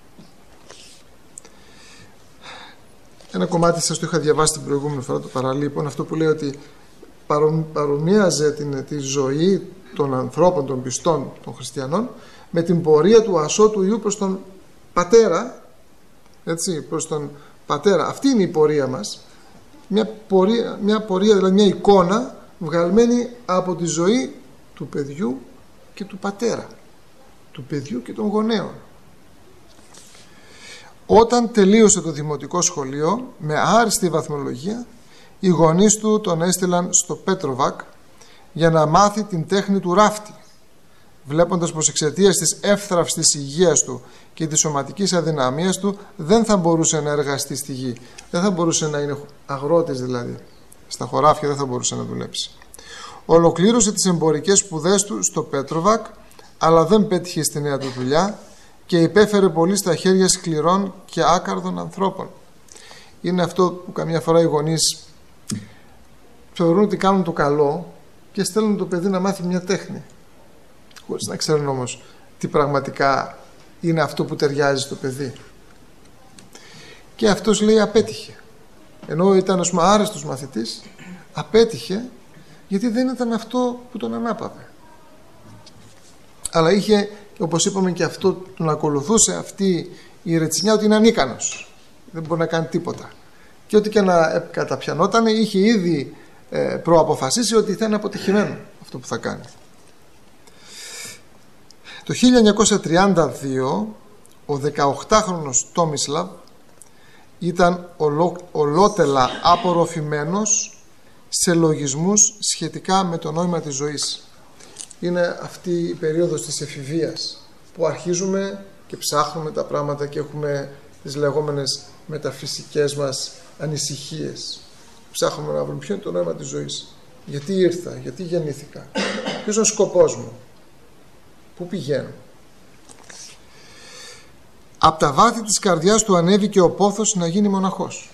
Ένα κομμάτι σας το είχα διαβάσει την προηγούμενη φορά, το παραλείπων, αυτό που λέει ότι παρομοίαζε τη ζωή των ανθρώπων, των πιστών, των χριστιανών, με την πορεία του ασώτου Υιού προς τον Πατέρα, έτσι, προς τον Πατέρα. Αυτή είναι η πορεία μας, μια πορεία, δηλαδή μια εικόνα βγαλμένη από τη ζωή του παιδιού και του πατέρα, του παιδιού και των γονέων. Όταν τελείωσε το δημοτικό σχολείο με άριστη βαθμολογία, οι γονείς του τον έστειλαν στο Πέτροβακ για να μάθει την τέχνη του ράφτη, βλέποντας πως εξαιτίας της εύθραυστης υγείας του και της σωματικής αδυναμίας του δεν θα μπορούσε να εργαστεί στη γη, δεν θα μπορούσε να είναι αγρότης, δηλαδή στα χωράφια δεν θα μπορούσε να δουλέψει. Ολοκλήρωσε τις εμπορικές σπουδές του στο Πέτροβακ, αλλά δεν πέτυχε στη νέα του δουλειά και υπέφερε πολύ στα χέρια σκληρών και άκαρδων ανθρώπων. Είναι αυτό που καμιά φορά οι γονείς θεωρούν ότι κάνουν το καλό και στέλνουν το παιδί να μάθει μια τέχνη, χωρίς να ξέρουν όμως τι πραγματικά είναι αυτό που ταιριάζει στο παιδί. Και αυτός, λέει, απέτυχε. Ενώ ήταν, ας πούμε, άρεστος μαθητής, απέτυχε γιατί δεν ήταν αυτό που τον ανάπαυε. Αλλά είχε, όπως είπαμε, και αυτό τον ακολουθούσε αυτή η ρετσινιά ότι είναι ανίκανος, δεν μπορεί να κάνει τίποτα. Και ό,τι και να καταπιανόταν, είχε ήδη προαποφασίσει ότι θα είναι αποτυχημένο αυτό που θα κάνει. Το 1932 ο 18χρονος Τόμισλαβ ήταν ολότελα απορροφημένος σε λογισμούς σχετικά με το νόημα της ζωής. Είναι αυτή η περίοδος της εφηβείας που αρχίζουμε και ψάχνουμε τα πράγματα και έχουμε τις λεγόμενες μεταφυσικές μας ανησυχίες. Ψάχνουμε να βρούμε ποιο είναι το νόημα της ζωής. Γιατί ήρθα, γιατί γεννήθηκα, ποιος είναι ο σκοπός μου, πού πηγαίνω. Από τα βάθη της καρδιάς του ανέβηκε ο πόθος να γίνει μοναχός.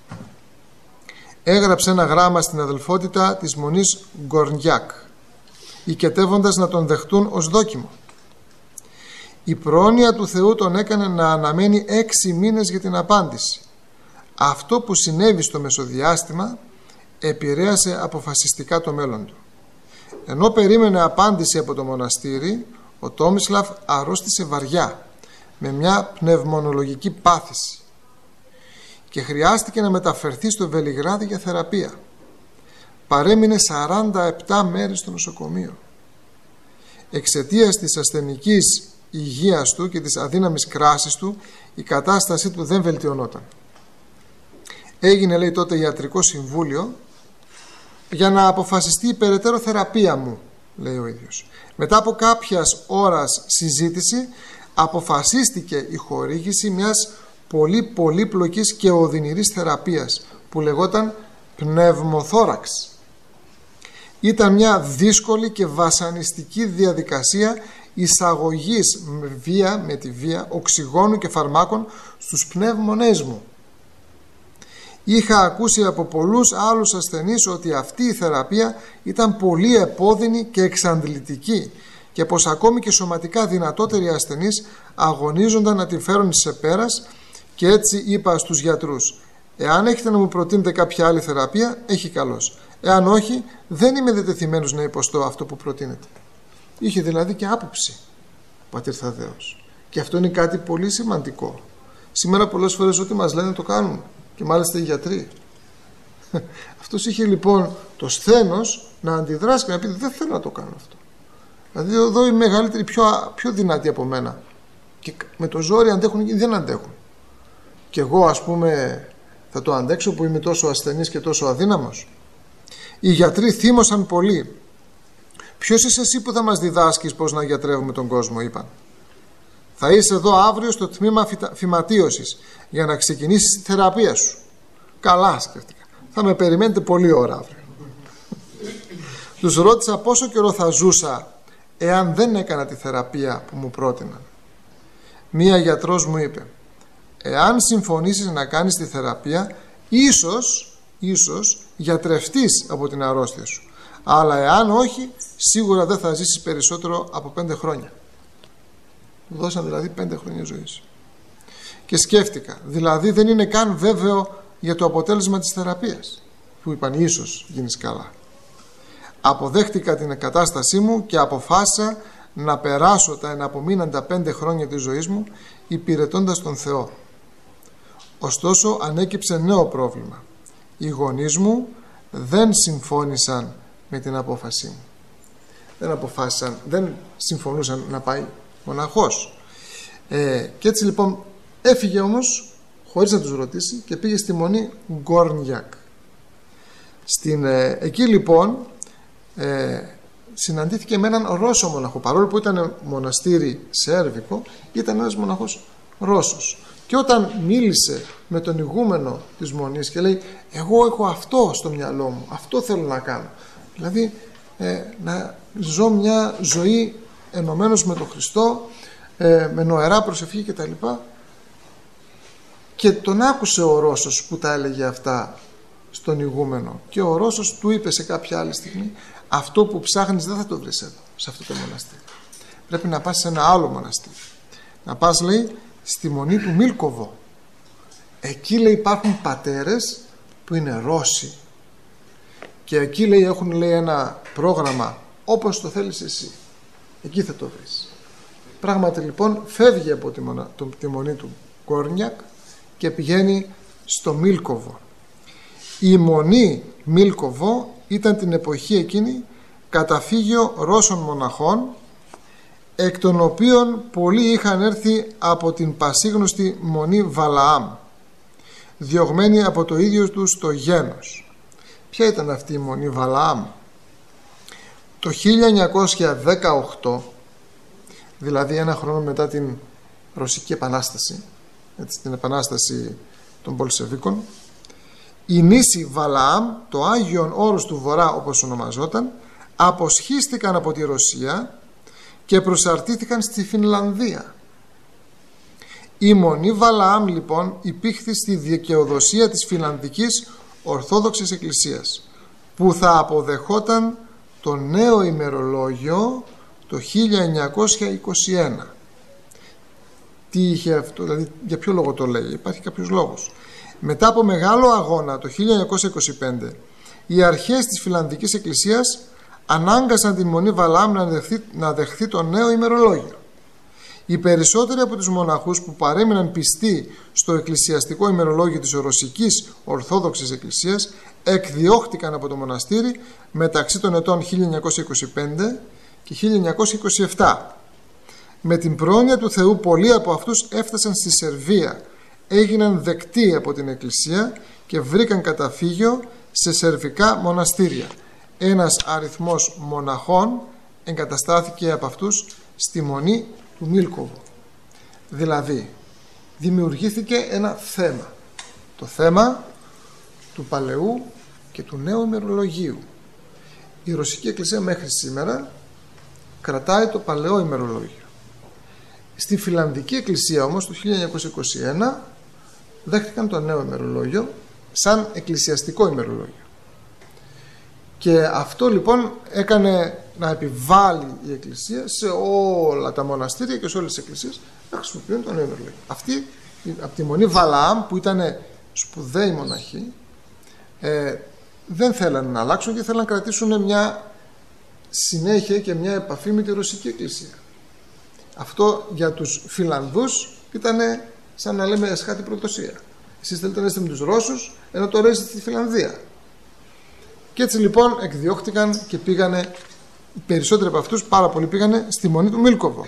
Έγραψε ένα γράμμα στην αδελφότητα της μονής Γκορνιάκ, οικετεύοντας να τον δεχτούν ως δόκιμο. Η πρόνοια του Θεού τον έκανε να αναμένει 6 μήνες για την απάντηση. Αυτό που συνέβη στο μεσοδιάστημα επηρέασε αποφασιστικά το μέλλον του. Ενώ περίμενε απάντηση από το μοναστήρι, ο Τόμισλαβ αρρώστησε βαριά με μια πνευμονολογική πάθηση και χρειάστηκε να μεταφερθεί στο Βελιγράδι για θεραπεία. Παρέμεινε 47 μέρες στο νοσοκομείο. Εξαιτίας της ασθενικής υγείας του και της αδύναμης κράσης του, η κατάστασή του δεν βελτιωνόταν. Έγινε, λέει, τότε ιατρικό συμβούλιο για να αποφασιστεί η περαιτέρω θεραπεία μου, λέει ο ίδιος. Μετά από κάποιας ώρας συζήτηση αποφασίστηκε η χορήγηση μιας πολύ πολύπλοκης και οδυνηρής θεραπείας που λεγόταν πνευμοθόραξ. Ήταν μια δύσκολη και βασανιστική διαδικασία εισαγωγής με τη βία οξυγόνου και φαρμάκων στους πνεύμονές μου. Είχα ακούσει από πολλούς άλλους ασθενείς ότι αυτή η θεραπεία ήταν πολύ επώδυνη και εξαντλητική και πως ακόμη και σωματικά δυνατότεροι ασθενείς αγωνίζονταν να την φέρουν σε πέρας, και έτσι είπα στους γιατρούς: εάν έχετε να μου προτείνετε κάποια άλλη θεραπεία, έχει καλώς. Εάν όχι, δεν είμαι διατεθειμένος να υποστώ αυτό που προτείνετε. Είχε δηλαδή και άποψη ο πατήρ Θαδδαίος. Και αυτό είναι κάτι πολύ σημαντικό. Σήμερα πολλές φορές ό,τι μας λένε το κάνουμε. Και μάλιστα οι γιατροί. Αυτός είχε λοιπόν το σθένος να αντιδράσει και να πει: δεν θέλω να το κάνω αυτό. Δηλαδή εδώ οι μεγαλύτεροι πιο δυνατοί από μένα. Και με το ζόρι αντέχουν και δεν αντέχουν. Και εγώ, ας πούμε, θα το αντέξω που είμαι τόσο ασθενής και τόσο αδύναμος? Οι γιατροί θύμωσαν πολύ. Ποιος είσαι εσύ που θα μας διδάσκεις πώς να γιατρεύουμε τον κόσμο, είπαν. Θα είσαι εδώ αύριο στο τμήμα φυματίωσης για να ξεκινήσεις τη θεραπεία σου. Καλά, σκέφτηκα. Θα με περιμένετε πολλή ώρα αύριο. Τους ρώτησα πόσο καιρό θα ζούσα εάν δεν έκανα τη θεραπεία που μου πρότειναν. Μία γιατρός μου είπε: εάν συμφωνήσεις να κάνεις τη θεραπεία, ίσως γιατρευτείς από την αρρώστια σου. Αλλά εάν όχι, σίγουρα δεν θα ζήσεις περισσότερο από 5 χρόνια. Δώσαν δηλαδή 5 χρόνια ζωής. Και σκέφτηκα, δηλαδή δεν είναι καν βέβαιο για το αποτέλεσμα της θεραπείας, που είπαν ίσως γίνεις καλά. Αποδέχτηκα την κατάστασή μου και αποφάσισα να περάσω τα εναπομείναντα 5 χρόνια της ζωής μου υπηρετώντας τον Θεό. Ωστόσο ανέκυψε νέο πρόβλημα. Οι γονείς μου δεν συμφώνησαν με την απόφασή μου. Δεν συμφωνούσαν να πάει μοναχός. Και έτσι λοιπόν έφυγε όμως χωρίς να τους ρωτήσει και πήγε στη μονή Γκόρνιακ. Εκεί λοιπόν συναντήθηκε με έναν Ρώσο μοναχό. Παρόλο που ήταν μοναστήρι σέρβικο, ήταν ένας μοναχός Ρώσος. Και όταν μίλησε με τον ηγούμενο της μονής και λέει: εγώ έχω αυτό στο μυαλό μου, αυτό θέλω να κάνω, δηλαδή να ζω μια ζωή ενωμένος με τον Χριστό, με νοερά προσευχή κτλ. Και τον άκουσε ο Ρώσος που τα έλεγε αυτά στον ηγούμενο, και ο Ρώσος του είπε σε κάποια άλλη στιγμή: αυτό που ψάχνεις δεν θα το βρεις εδώ, σε αυτό το μοναστήρι. Πρέπει να πας σε ένα άλλο μοναστήρι. Να πας, λέει, στη μονή του Μίλκοβο. Εκεί, λέει, υπάρχουν πατέρες που είναι Ρώσοι και εκεί, λέει, έχουν, λέει, ένα πρόγραμμα όπως το θέλεις εσύ. Εκεί θα το βρεις. Πράγματι λοιπόν φεύγει από τη μονή του Γκόρνιακ και πηγαίνει στο Μίλκοβο. Η μονή Μίλκοβο ήταν την εποχή εκείνη καταφύγιο Ρώσων μοναχών, εκ των οποίων πολλοί είχαν έρθει από την πασίγνωστη μονή Βαλαάμ, διωγμένοι από το ίδιο τους το γένος. Ποια ήταν αυτή η μονή Βαλαάμ? Το 1918, δηλαδή ένα χρόνο μετά την Ρωσική Επανάσταση, έτσι, την Επανάσταση των Πολσεβίκων, η νήσι Βαλαάμ, το Άγιον Όρος του Βορρά όπως ονομαζόταν, αποσχίστηκαν από τη Ρωσία και προσαρτήθηκαν στη Φινλανδία. Η μονή Βαλαάμ λοιπόν υπήχθη στη δικαιοδοσία της Φινλανδικής Ορθόδοξης Εκκλησίας, που θα αποδεχόταν το νέο ημερολόγιο το 1921. Τι είχε αυτό, δηλαδή για ποιο λόγο το λέει? Υπάρχει κάποιος λόγος. Μετά από μεγάλο αγώνα το 1925, οι αρχές της Φινλανδικής Εκκλησίας ανάγκασαν την μονή Βαλαάμ να δεχθεί το νέο ημερολόγιο. Οι περισσότεροι από τους μοναχούς που παρέμειναν πιστοί στο εκκλησιαστικό ημερολόγιο της Ρωσικής Ορθόδοξης Εκκλησίας εκδιώχτηκαν από το μοναστήρι μεταξύ των ετών 1925 και 1927. Με την πρόνοια του Θεού πολλοί από αυτούς έφτασαν στη Σερβία, έγιναν δεκτοί από την Εκκλησία και βρήκαν καταφύγιο σε σερβικά μοναστήρια. Ένας αριθμός μοναχών εγκαταστάθηκε από αυτούς στη Μονή του Μίλκοβο. Δηλαδή δημιουργήθηκε ένα θέμα, το θέμα του Παλαιού και του Νέου ημερολογίου. Η Ρωσική Εκκλησία μέχρι σήμερα κρατάει το Παλαιό ημερολόγιο. Στη Φιλανδική Εκκλησία όμως το 1921 δέχτηκαν το Νέο ημερολόγιο σαν εκκλησιαστικό ημερολόγιο. Και αυτό λοιπόν έκανε να επιβάλλει η Εκκλησία σε όλα τα μοναστήρια και σε όλες τις εκκλησίες να χρησιμοποιούν το Νέο ημερολόγιο. Αυτοί από τη Μονή Βαλαάμ, που ήταν σπουδαίοι μοναχοί, δεν θέλανε να αλλάξουν και θέλανε να κρατήσουν μια συνέχεια και μια επαφή με τη Ρωσική Εκκλησία. Αυτό για τους Φιλανδούς ήταν σαν να λέμε εσχάτη προδοσία. Εσείς θέλετε να είστε με τους Ρώσους, ενώ τώρα είστε στη Φιλανδία. Και έτσι λοιπόν εκδιώχτηκαν και πήγανε, οι περισσότεροι από αυτούς, πάρα πολλοί πήγανε στη Μονή του Μίλκοβο.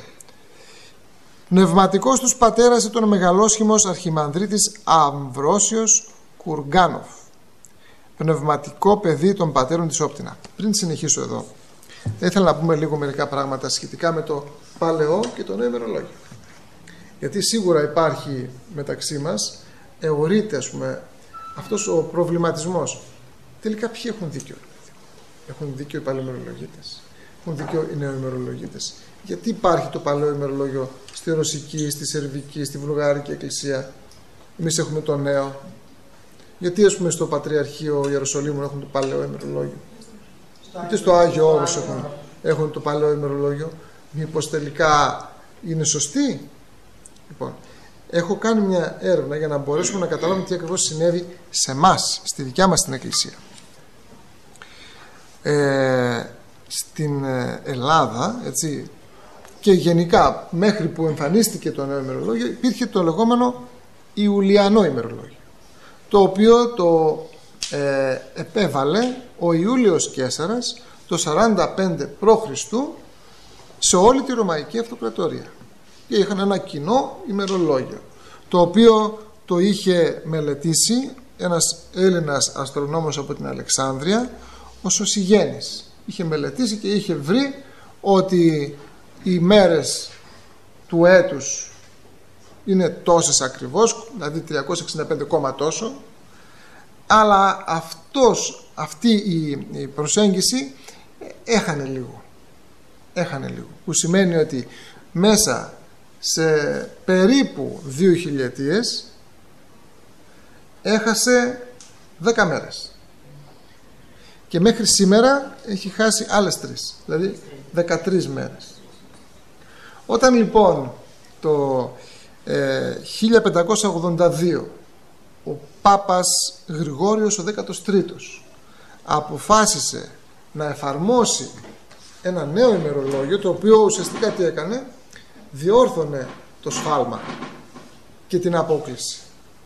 Πνευματικός τους πατέρας ήταν ο μεγαλόσχημος αρχιμανδρίτης Αμβρόσιος Κουργκάνοφ, πνευματικό παιδί των πατέρων της Όπτινα. Πριν συνεχίσω εδώ, θα ήθελα να πούμε λίγο μερικά πράγματα σχετικά με το Παλαιό και το Νέο ημερολόγιο. Γιατί σίγουρα υπάρχει μεταξύ μας, αιωρείται ας πούμε αυτός ο προβληματισμός. Τελικά ποιοι έχουν δίκιο? Έχουν δίκιο οι παλαιομερολογίτες? Έχουν δίκιο οι νεοημερολογίτες? Γιατί υπάρχει το Παλαιό ημερολόγιο στη Ρωσική, στη Σερβική, στη Βουλγαρική Εκκλησία? Εμείς έχουμε το Νέο. Γιατί ας πούμε στο Πατριαρχείο Ιεροσολύμου έχουν το Παλαιό ημερολόγιο? Γιατί στο Άγιο Όρος έχουν το Παλαιό ημερολόγιο? Μήπως τελικά είναι σωστή? Λοιπόν, έχω κάνει μια έρευνα για να μπορέσουμε να καταλάβουμε τι ακριβώς συνέβη σε εμάς, στη δικιά μας την Εκκλησία. Στην Ελλάδα, έτσι, και γενικά μέχρι που εμφανίστηκε το Νέο ημερολόγιο, υπήρχε το λεγόμενο Ιουλιανό ημερολόγιο, το οποίο το επέβαλε ο Ιούλιος Καίσαρας το 45 π.Χ. σε όλη τη Ρωμαϊκή Αυτοκρατορία, και είχαν ένα κοινό ημερολόγιο, το οποίο το είχε μελετήσει ένας Έλληνας αστρονόμος από την Αλεξάνδρεια, ο Σωσιγένης. Είχε μελετήσει και είχε βρει ότι οι μέρες του έτους είναι τόσες ακριβώς, δηλαδή 365 τόσο, αλλά αυτή η προσέγγιση έχανε λίγο, που σημαίνει ότι μέσα σε περίπου 2 χιλιετίες έχασε 10 μέρες, και μέχρι σήμερα έχει χάσει άλλες 3, δηλαδή 13 μέρες. Όταν λοιπόν το 1582 ο Πάπας Γρηγόριος ο 13ος αποφάσισε να εφαρμόσει ένα νέο ημερολόγιο, το οποίο ουσιαστικά τι έκανε? Διόρθωνε το σφάλμα και την απόκληση.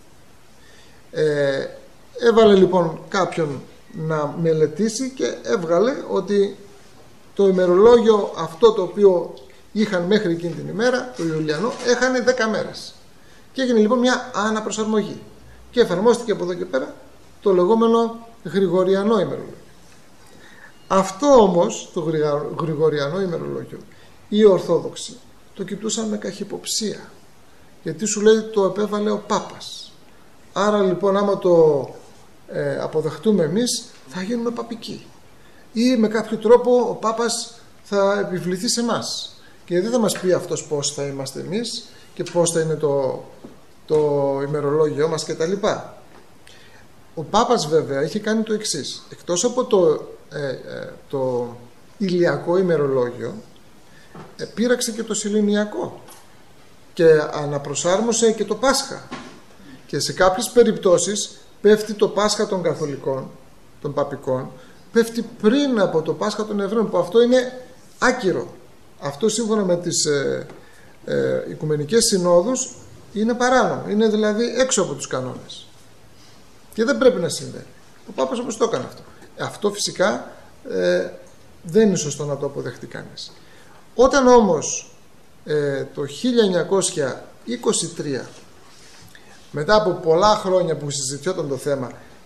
Έβαλε λοιπόν κάποιον να μελετήσει και έβγαλε ότι το ημερολόγιο αυτό το οποίο είχαν μέχρι εκείνη την ημέρα, το Ιουλιανό, έχανε 10 μέρες. Και έγινε λοιπόν μια αναπροσαρμογή και εφαρμόστηκε από εδώ και πέρα το λεγόμενο Γρηγοριανό ημερολόγιο. Αυτό όμως το Γρηγοριανό ημερολόγιο οι Ορθόδοξοι το κοιτούσαν με καχυποψία, γιατί σου λέει το επέβαλε ο Πάπας. Άρα λοιπόν άμα το αποδεχτούμε εμείς, θα γίνουμε παπικοί, ή με κάποιο τρόπο ο Πάπας θα επιβληθεί σε εμάς και δεν θα μας πει αυτός πώς θα είμαστε εμείς και πώς θα είναι το ημερολόγιο μας κτλ. Ο Πάπας βέβαια είχε κάνει το εξής: εκτός από το ηλιακό ημερολόγιο, πήραξε και το σεληνιακό και αναπροσάρμοσε και το Πάσχα, και σε κάποιες περιπτώσεις πέφτει το Πάσχα των Καθολικών, των Παπικών, πέφτει πριν από το Πάσχα των Εβραίων, που αυτό είναι άκυρο. Αυτό σύμφωνα με τις Οικουμενικές Συνόδους είναι παράνομο, είναι δηλαδή έξω από τους κανόνες και δεν πρέπει να συμβαίνει. Ο Πάπας όμως το έκανε αυτό. Αυτό φυσικά δεν είναι σωστό να το αποδεχτεί κανείς. Όταν όμως το 1923, μετά από πολλά χρόνια που συζητιόταν το θέμα,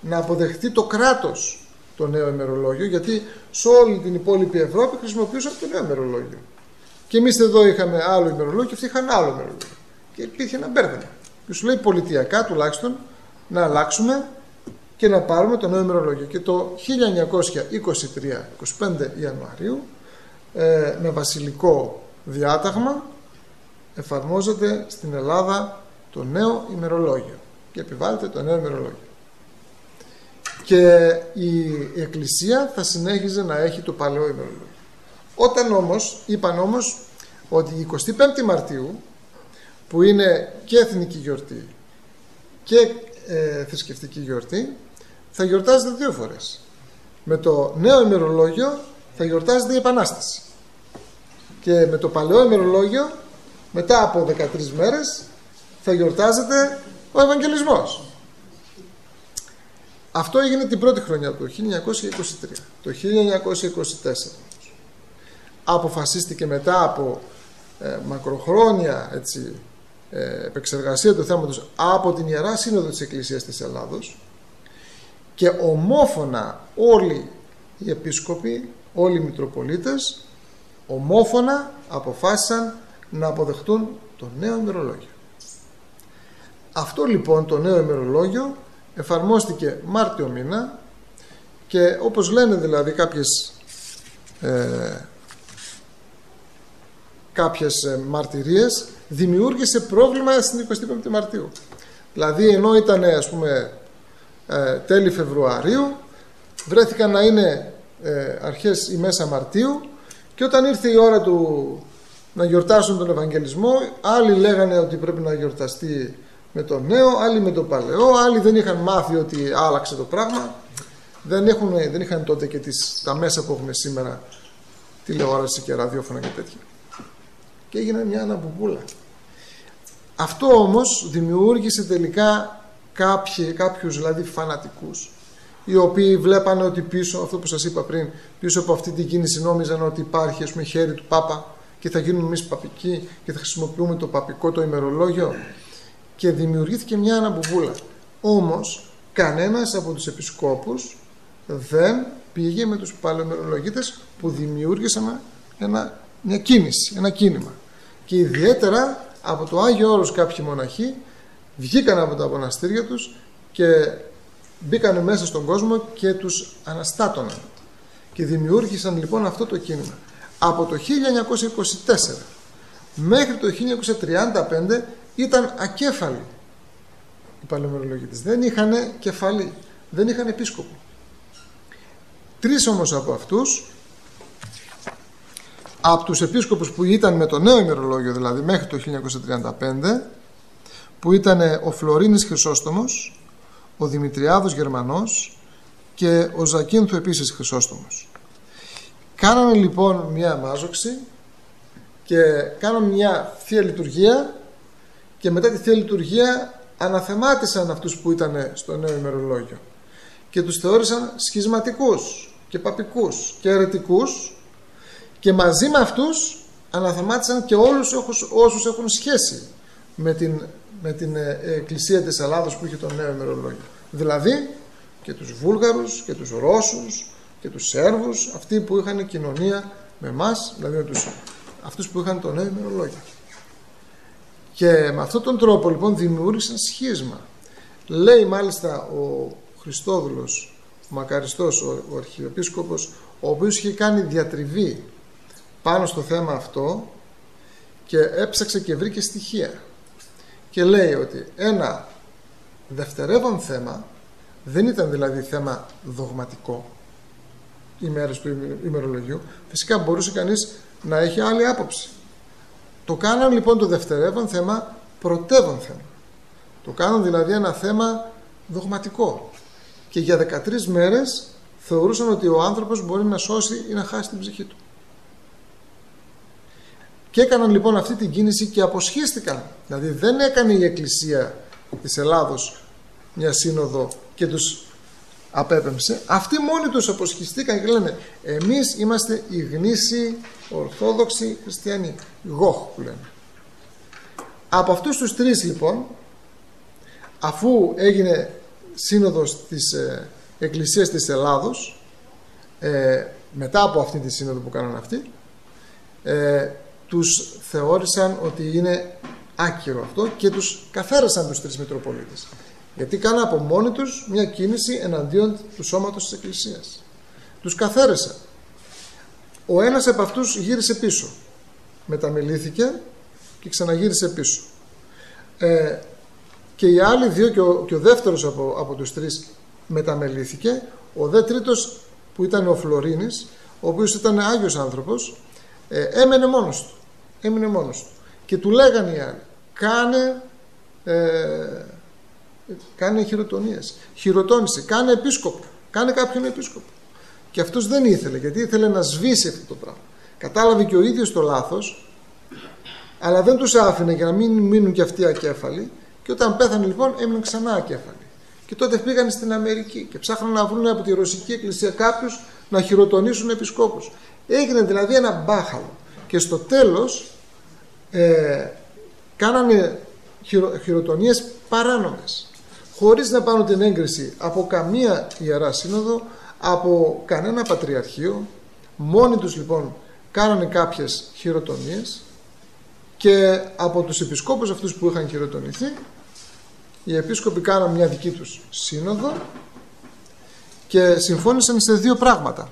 να αποδεχτεί το κράτος το νέο ημερολόγιο, γιατί σε όλη την υπόλοιπη Ευρώπη χρησιμοποιούσαν το νέο ημερολόγιο. Και εμείς εδώ είχαμε άλλο ημερολόγιο και αυτοί είχαν άλλο ημερολόγιο. Και υπήρχε ένα μπέρδεμα. Και σου λέει πολιτιακά τουλάχιστον να αλλάξουμε και να πάρουμε το νέο ημερολόγιο. Και το 1923, 25 Ιανουαρίου, με βασιλικό διάταγμα εφαρμόζεται στην Ελλάδα το νέο ημερολόγιο και επιβάλλεται το νέο ημερολόγιο. Και η Εκκλησία θα συνέχιζε να έχει το παλαιό ημερολόγιο. Όταν όμως, είπαν όμως ότι η 25η Μαρτίου, που είναι και εθνική γιορτή και θρησκευτική γιορτή, θα γιορτάζεται δύο φορές. Με το νέο ημερολόγιο θα γιορτάζεται η Επανάσταση. Και με το παλαιό ημερολόγιο, μετά από 13 μέρες, θα γιορτάζεται ο Ευαγγελισμός. Αυτό έγινε την πρώτη χρονιά του, το 1923. Το 1924 αποφασίστηκε μετά από μακροχρόνια επεξεργασία του θέματος από την Ιερά Σύνοδο της Εκκλησίας της Ελλάδος, και ομόφωνα όλοι οι επίσκοποι, όλοι οι Μητροπολίτες ομόφωνα αποφάσισαν να αποδεχτούν το νέο ημερολόγιο. Αυτό λοιπόν το νέο ημερολόγιο εφαρμόστηκε Μάρτιο μήνα, και όπως λένε δηλαδή κάποιες μαρτυρίες, δημιούργησε πρόβλημα στην 25η Μαρτίου. Δηλαδή ενώ ήταν ας πούμε τέλη Φεβρουαρίου, βρέθηκαν να είναι αρχές ή μέσα Μαρτίου, και όταν ήρθε η ώρα του να γιορτάσουν τον Ευαγγελισμό, άλλοι λέγανε ότι πρέπει να γιορταστεί με το νέο, άλλοι με το παλαιό, άλλοι δεν είχαν μάθει ότι άλλαξε το πράγμα, δεν είχαν τότε και τα μέσα που έχουμε σήμερα, τηλεόραση και ραδιόφωνα και τέτοια, και έγινε μια αναμπομπούλα. Αυτό όμως δημιούργησε τελικά κάποιους δηλαδή φανατικούς, οι οποίοι βλέπανε ότι πίσω, αυτό που σας είπα πριν, πίσω από αυτή την κίνηση νόμιζαν ότι υπάρχει ας πούμε χέρι του Πάπα και θα γίνουμε εμείς παπικοί και θα χρησιμοποιούμε το παπικό το ημερολόγιο, και δημιουργήθηκε μια αναμπομπούλα. Όμως κανένας από τους επισκόπους δεν πήγε με τους παλαιομερολογίτες που δημιούργησαν μια κίνηση, ένα κίνημα. Και ιδιαίτερα από το Άγιο Όρος κάποιοι μοναχοί βγήκαν από τα μοναστήρια τους και μπήκαν μέσα στον κόσμο και τους αναστάτωναν, και δημιούργησαν λοιπόν αυτό το κίνημα. Από το 1924 μέχρι το 1935 ήταν ακέφαλοι οι παλαιομερολογίτες, δεν είχαν κεφαλή, δεν είχαν επίσκοπο. Τρεις όμως από αυτούς, από τους επίσκοπους που ήταν με το νέο ημερολόγιο δηλαδή μέχρι το 1935, που ήταν ο Φλωρίνης Χρυσόστομος, ο Δημητριάδος Γερμανός και ο Ζακίνθου επίσης Χρυσόστομος, κάνανε λοιπόν μια μάζοξη και κάνανε μια Θεία Λειτουργία, και μετά τη Θεία Λειτουργία αναθεμάτισαν αυτούς που ήταν στο νέο ημερολόγιο και τους θεώρησαν σχισματικούς και παπικούς και αιρετικούς, και μαζί με αυτούς αναθεμάτισαν και όλους όσους έχουν σχέση με την Εκκλησία της Ελλάδος που είχε το νέο ημερολόγιο. Δηλαδή και τους Βούλγαρους και τους Ρώσους και τους Σέρβους, αυτοί που είχαν κοινωνία με εμάς, δηλαδή με αυτούς που είχαν το νέο ημερολόγιο. Και με αυτόν τον τρόπο λοιπόν δημιούργησαν σχίσμα. Λέει μάλιστα ο Χριστόδουλος, ο Μακαριστός, ο Αρχιεπίσκοπος, ο οποίος είχε κάνει διατριβή πάνω στο θέμα αυτό και έψαξε και βρήκε στοιχεία, και λέει ότι ένα δευτερεύον θέμα, δεν ήταν δηλαδή θέμα δογματικό οι μέρες του ημερολογίου, φυσικά μπορούσε κανείς να έχει άλλη άποψη. Το κάναν λοιπόν το δευτερεύον θέμα πρωτεύον θέμα, το κάναν δηλαδή ένα θέμα δογματικό, και για 13 μέρες θεωρούσαν ότι ο άνθρωπος μπορεί να σώσει ή να χάσει την ψυχή του. Και έκαναν λοιπόν αυτή την κίνηση και αποσχίστηκαν. Δηλαδή δεν έκανε η Εκκλησία της Ελλάδος μια σύνοδο και τους απέπεμψε. Αυτοί μόνοι τους αποσχιστήκαν και λένε εμείς είμαστε οι γνήσιοι Ορθόδοξοι Χριστιανοί, γοχ που λένε. Από αυτούς τους τρεις λοιπόν, αφού έγινε σύνοδος της Εκκλησίας της Ελλάδος, μετά από αυτή τη σύνοδο που κάνουν αυτοί, τους θεώρησαν ότι είναι άκυρο αυτό και τους καθαίρεσαν τους τρεις Μητροπολίτες, γιατί κάναν από μόνοι τους μια κίνηση εναντίον του σώματος της Εκκλησίας. Τους καθαίρεσαν. Ο ένας από αυτούς γύρισε πίσω, μεταμελήθηκε και ξαναγύρισε πίσω, και οι άλλοι δύο και ο δεύτερος από τους τρεις μεταμελήθηκε. Ο δε τρίτος, που ήταν ο Φλωρίνης, ο οποίος ήταν Άγιος άνθρωπος, έμενε μόνος του και του λέγανε οι άλλοι, κάνε χειροτονίες, χειροτώνησε, κάνε επίσκοπο, κάνε κάποιον επίσκοπο. Και αυτός δεν ήθελε, γιατί ήθελε να σβήσει αυτό το πράγμα. Κατάλαβε και ο ίδιος το λάθος, αλλά δεν τους άφηνε για να μην μείνουν και αυτοί ακέφαλοι, και όταν πέθανε λοιπόν έμειναν ξανά ακέφαλοι. Και τότε πήγαν στην Αμερική και ψάχναν να βρουν από τη Ρωσική Εκκλησία κάποιους να χειροτονήσουν επισκόπους. Έγινε δηλαδή ένα μπάχαλο, και στο τέλος κάνανε χειροτονίες παράνομες, χωρίς να πάρουν την έγκριση από καμία Ιερά Σύνοδο, από κανένα Πατριαρχείο. Μόνοι τους λοιπόν κάνανε κάποιες χειροτονίες, και από τους επισκόπους αυτούς που είχαν χειροτονηθεί, οι επίσκοποι κάναν μια δική τους σύνοδο και συμφώνησαν σε δύο πράγματα.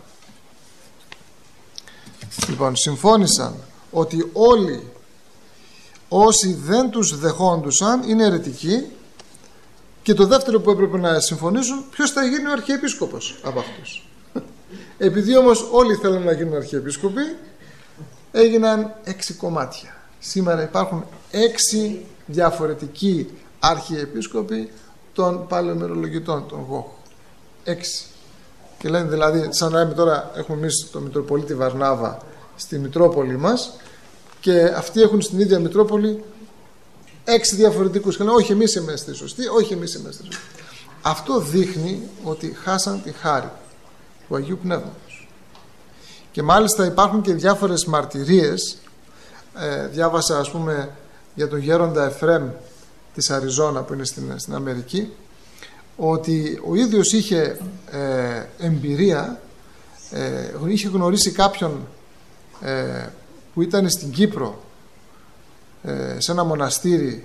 Λοιπόν, συμφώνησαν ότι όλοι όσοι δεν τους δεχόντουσαν είναι αιρετικοί, και το δεύτερο που έπρεπε να συμφωνήσουν, ποιος θα γίνει ο αρχιεπίσκοπος από αυτούς. Επειδή όμως όλοι θέλουν να γίνουν αρχιεπίσκοποι, έγιναν 6 κομμάτια. Σήμερα υπάρχουν 6 διαφορετικοί αρχιεπίσκοποι των παλαιομερολογητών, των ΓΟΧ. 6. Και λένε δηλαδή, σαν να λέμε τώρα, έχουμε εμείς τον Μητροπολίτη Βαρνάβα στη Μητρόπολη μας, και αυτοί έχουν στην ίδια Μητρόπολη 6 διαφορετικούς. Και λένε, όχι εμείς είμαστε σωστοί, όχι εμείς είμαστε σωστοί. Αυτό δείχνει ότι χάσαν τη χάρη του Αγίου Πνεύματος. Και μάλιστα υπάρχουν και διάφορες μαρτυρίες. Διάβασα ας πούμε για τον γέροντα Εφρέμ της Αριζόνα, που είναι στην Αμερική, ότι ο ίδιος είχε εμπειρία, είχε γνωρίσει κάποιον που ήταν στην Κύπρο, σε ένα μοναστήρι,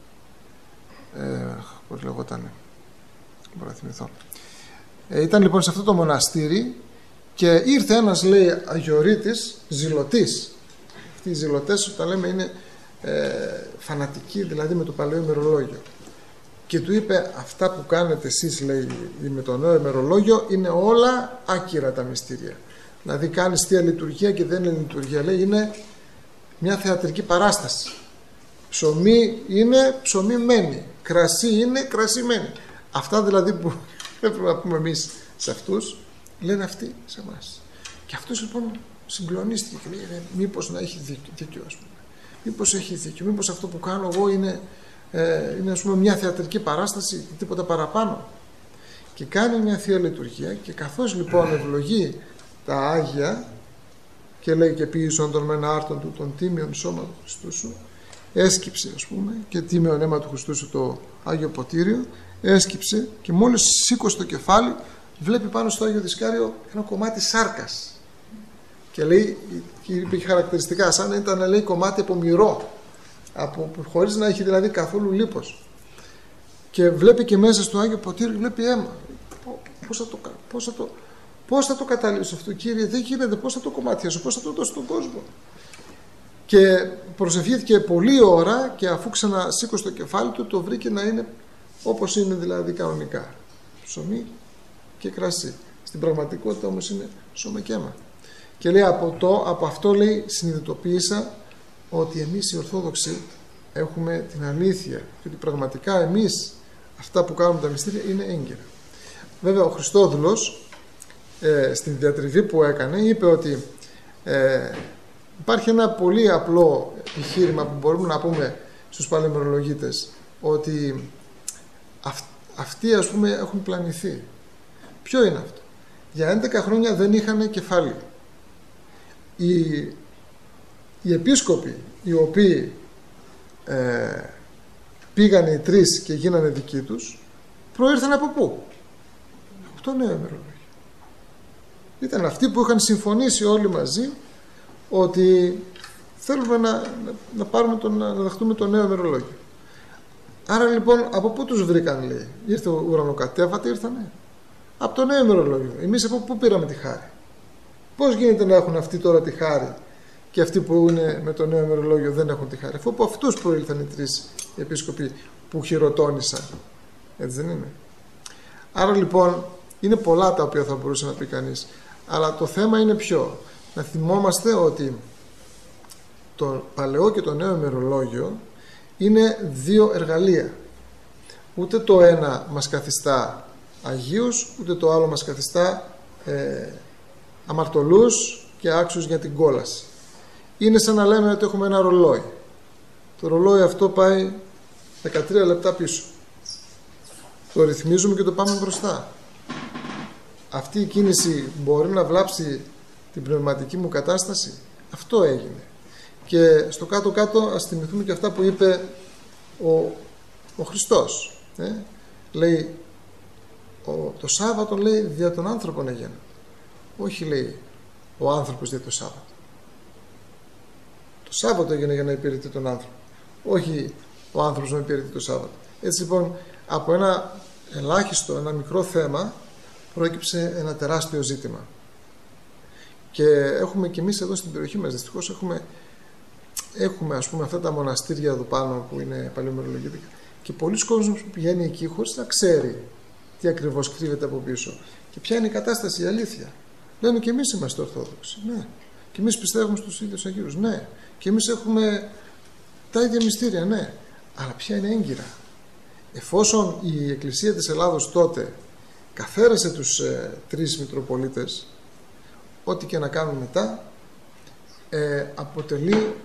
πώς λεγότανε, μπορώ να θυμηθώ. Ήταν λοιπόν σε αυτό το μοναστήρι, και ήρθε ένας, λέει, αγιορείτης, ζηλωτής. Αυτοί οι ζηλωτές, όταν λέμε, είναι φανατικοί δηλαδή με το παλαιό ημερολόγιο, και του είπε, αυτά που κάνετε εσείς, λέει, με το νέο ημερολόγιο είναι όλα άκυρα τα μυστήρια. Δηλαδή κάνεις Θεία Λειτουργία και δεν είναι λειτουργία, λέει, είναι μια θεατρική παράσταση. Ψωμί είναι, ψωμί μένει. Κρασί είναι, κρασί μένει. Αυτά δηλαδή που έπρεπε να πούμε εμείς σε αυτούς, λένε αυτοί σε εμάς. Και αυτός λοιπόν συγκλονίστηκε και λέει, μήπως να έχει δίκιο, ας πούμε. Μήπως έχει δίκιο, μήπως αυτό που κάνω εγώ είναι ας πούμε μια θεατρική παράσταση και τίποτα παραπάνω. Και κάνει μια Θεία Λειτουργία, και καθώς λοιπόν ευλογεί τα Άγια και λέει, και ποιήσον τον μεν άρτον του τον τίμιον σώμα του Χριστού σου, έσκυψε ας πούμε, και τίμιον αίμα του Χριστού σου το Άγιο Ποτήριο, έσκυψε, και μόλις σήκωσε το κεφάλι βλέπει πάνω στο Άγιο Δισκάριο ένα κομμάτι σάρκας, και λέει, και είπε χαρακτηριστικά, σαν να ήταν, λέει, κομμάτι από μυρό, χωρίς να έχει δηλαδή καθόλου λίπος, και βλέπει και μέσα στο Άγιο Ποτήριο βλέπει αίμα. Πώς θα το καταλήψω αυτό, Κύριε, δεν γίνεται, πώς θα το κομμάτιασω, πώς θα το δώσω στον κόσμο. Και προσευχήθηκε πολλή ώρα, και αφού ξανασήκωσε το κεφάλι του, το βρήκε να είναι όπως είναι δηλαδή κανονικά, ψωμί και κρασί. Στην πραγματικότητα όμως είναι σώμα και αίμα. Και λέει, από αυτό, λέει, συνειδητοποίησα ότι εμείς οι Ορθόδοξοι έχουμε την αλήθεια, και ότι πραγματικά εμείς αυτά που κάνουμε τα μυστήρια είναι έγκυρα. Βέβαια ο Χριστόδουλος στην διατριβή που έκανε είπε ότι υπάρχει ένα πολύ απλό επιχείρημα που μπορούμε να πούμε στους παλαιομερολογίτες, ότι αυτοί ας πούμε έχουν πλανηθεί. Ποιο είναι αυτό? Για 11 χρόνια δεν είχαν κεφάλι. Οι επίσκοποι οι οποίοι πήγανε οι τρεις και γίνανε δικοί τους, προήρθαν από πού? Από το νέο ημερολόγιο. Ήταν αυτοί που είχαν συμφωνήσει όλοι μαζί ότι θέλουμε να δεχτούμε το νέο ημερολόγιο. Άρα λοιπόν από πού τους βρήκαν, λέει? Ήρθε ο ουρανοκατέβατη, ήρθανε από το νέο ημερολόγιο. Εμείς από πού πήραμε τη χάρη? Πώς γίνεται να έχουν αυτοί τώρα τη χάρη και αυτοί που είναι με το νέο ημερολόγιο δεν έχουν τη χάρη? Αφού από αυτούς προήλθαν οι τρεις επίσκοποι που χειροτώνησαν. Έτσι δεν είναι? Άρα λοιπόν είναι πολλά τα οποία θα μπορούσε να πει κανείς, αλλά το θέμα είναι ποιο? Να θυμόμαστε ότι το παλαιό και το νέο ημερολόγιο είναι δύο εργαλεία. Ούτε το ένα μας καθιστά αγίους, ούτε το άλλο μας καθιστά αμαρτωλούς και άξιους για την κόλαση. Είναι σαν να λέμε ότι έχουμε ένα ρολόι. Το ρολόι αυτό πάει 13 λεπτά πίσω. Το ρυθμίζουμε και το πάμε μπροστά. Αυτή η κίνηση μπορεί να βλάψει την πνευματική μου κατάσταση? Αυτό έγινε. Και στο κάτω-κάτω ας θυμηθούμε και αυτά που είπε ο Χριστός. Λέει, το Σάββατο, λέει, δια των άνθρωπων έγινε. Όχι, λέει, ο άνθρωπος δια το Σάββατο. Το Σάββατο έγινε για να υπηρετεί τον άνθρωπο. Όχι ο άνθρωπος να υπηρετεί το Σάββατο. Έτσι λοιπόν, από ένα ελάχιστο, ένα μικρό θέμα πρόκειψε ένα τεράστιο ζήτημα. Και έχουμε και εμείς εδώ στην περιοχή μας, δυστυχώς έχουμε ας πούμε αυτά τα μοναστήρια εδώ πάνω που είναι παλαιομερολογητικά, και πολλοί κόσμος που πηγαίνει εκεί χωρίς να ξέρει τι ακριβώς κρύβεται από πίσω και ποια είναι η κατάσταση, η αλήθεια. Λένε και εμείς είμαστε Ορθόδοξοι, ναι, και εμείς πιστεύουμε στους ίδιους Αγίους, ναι, και εμείς έχουμε τα ίδια μυστήρια, ναι, αλλά ποια είναι έγκυρα? Εφόσον η Εκκλησία της Ελλάδος τότε καθαίρεσε τους τρεις Μητροπολίτες, ό,τι και να κάνουν μετά αποτελεί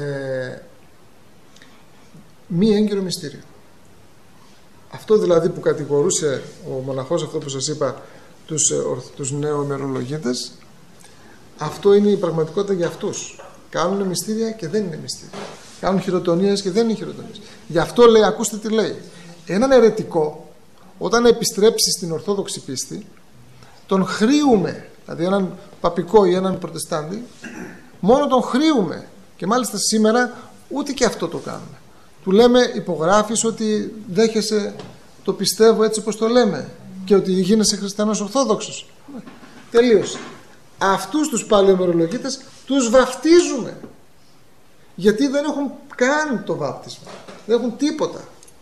μη έγκυρο μυστήριο. Αυτό δηλαδή που κατηγορούσε ο μοναχός, αυτό που σας είπα, τους νεοημερολογίτες, αυτό είναι η πραγματικότητα για αυτούς. Κάνουν μυστήρια και δεν είναι μυστήρια. Κάνουν χειροτονίες και δεν είναι χειροτονίες. Γι' αυτό λέει, ακούστε τι λέει. Έναν αιρετικό, όταν επιστρέψει στην Ορθόδοξη πίστη, τον χρήουμε, δηλαδή έναν παπικό ή έναν προτεστάντη, μόνο τον χρήουμε. Και μάλιστα σήμερα ούτε και αυτό το κάνουμε. Του λέμε, υπογράφεις ότι δέχεσαι, το πιστεύω έτσι όπως το λέμε, και ότι γίνεσαι χριστιανός Ορθόδοξος. Τελείωσε. Αυτούς τους παλαιομερολογίτες τους βαφτίζουμε. Γιατί δεν έχουν καν το βάπτισμα. Δεν έχουν τίποτα.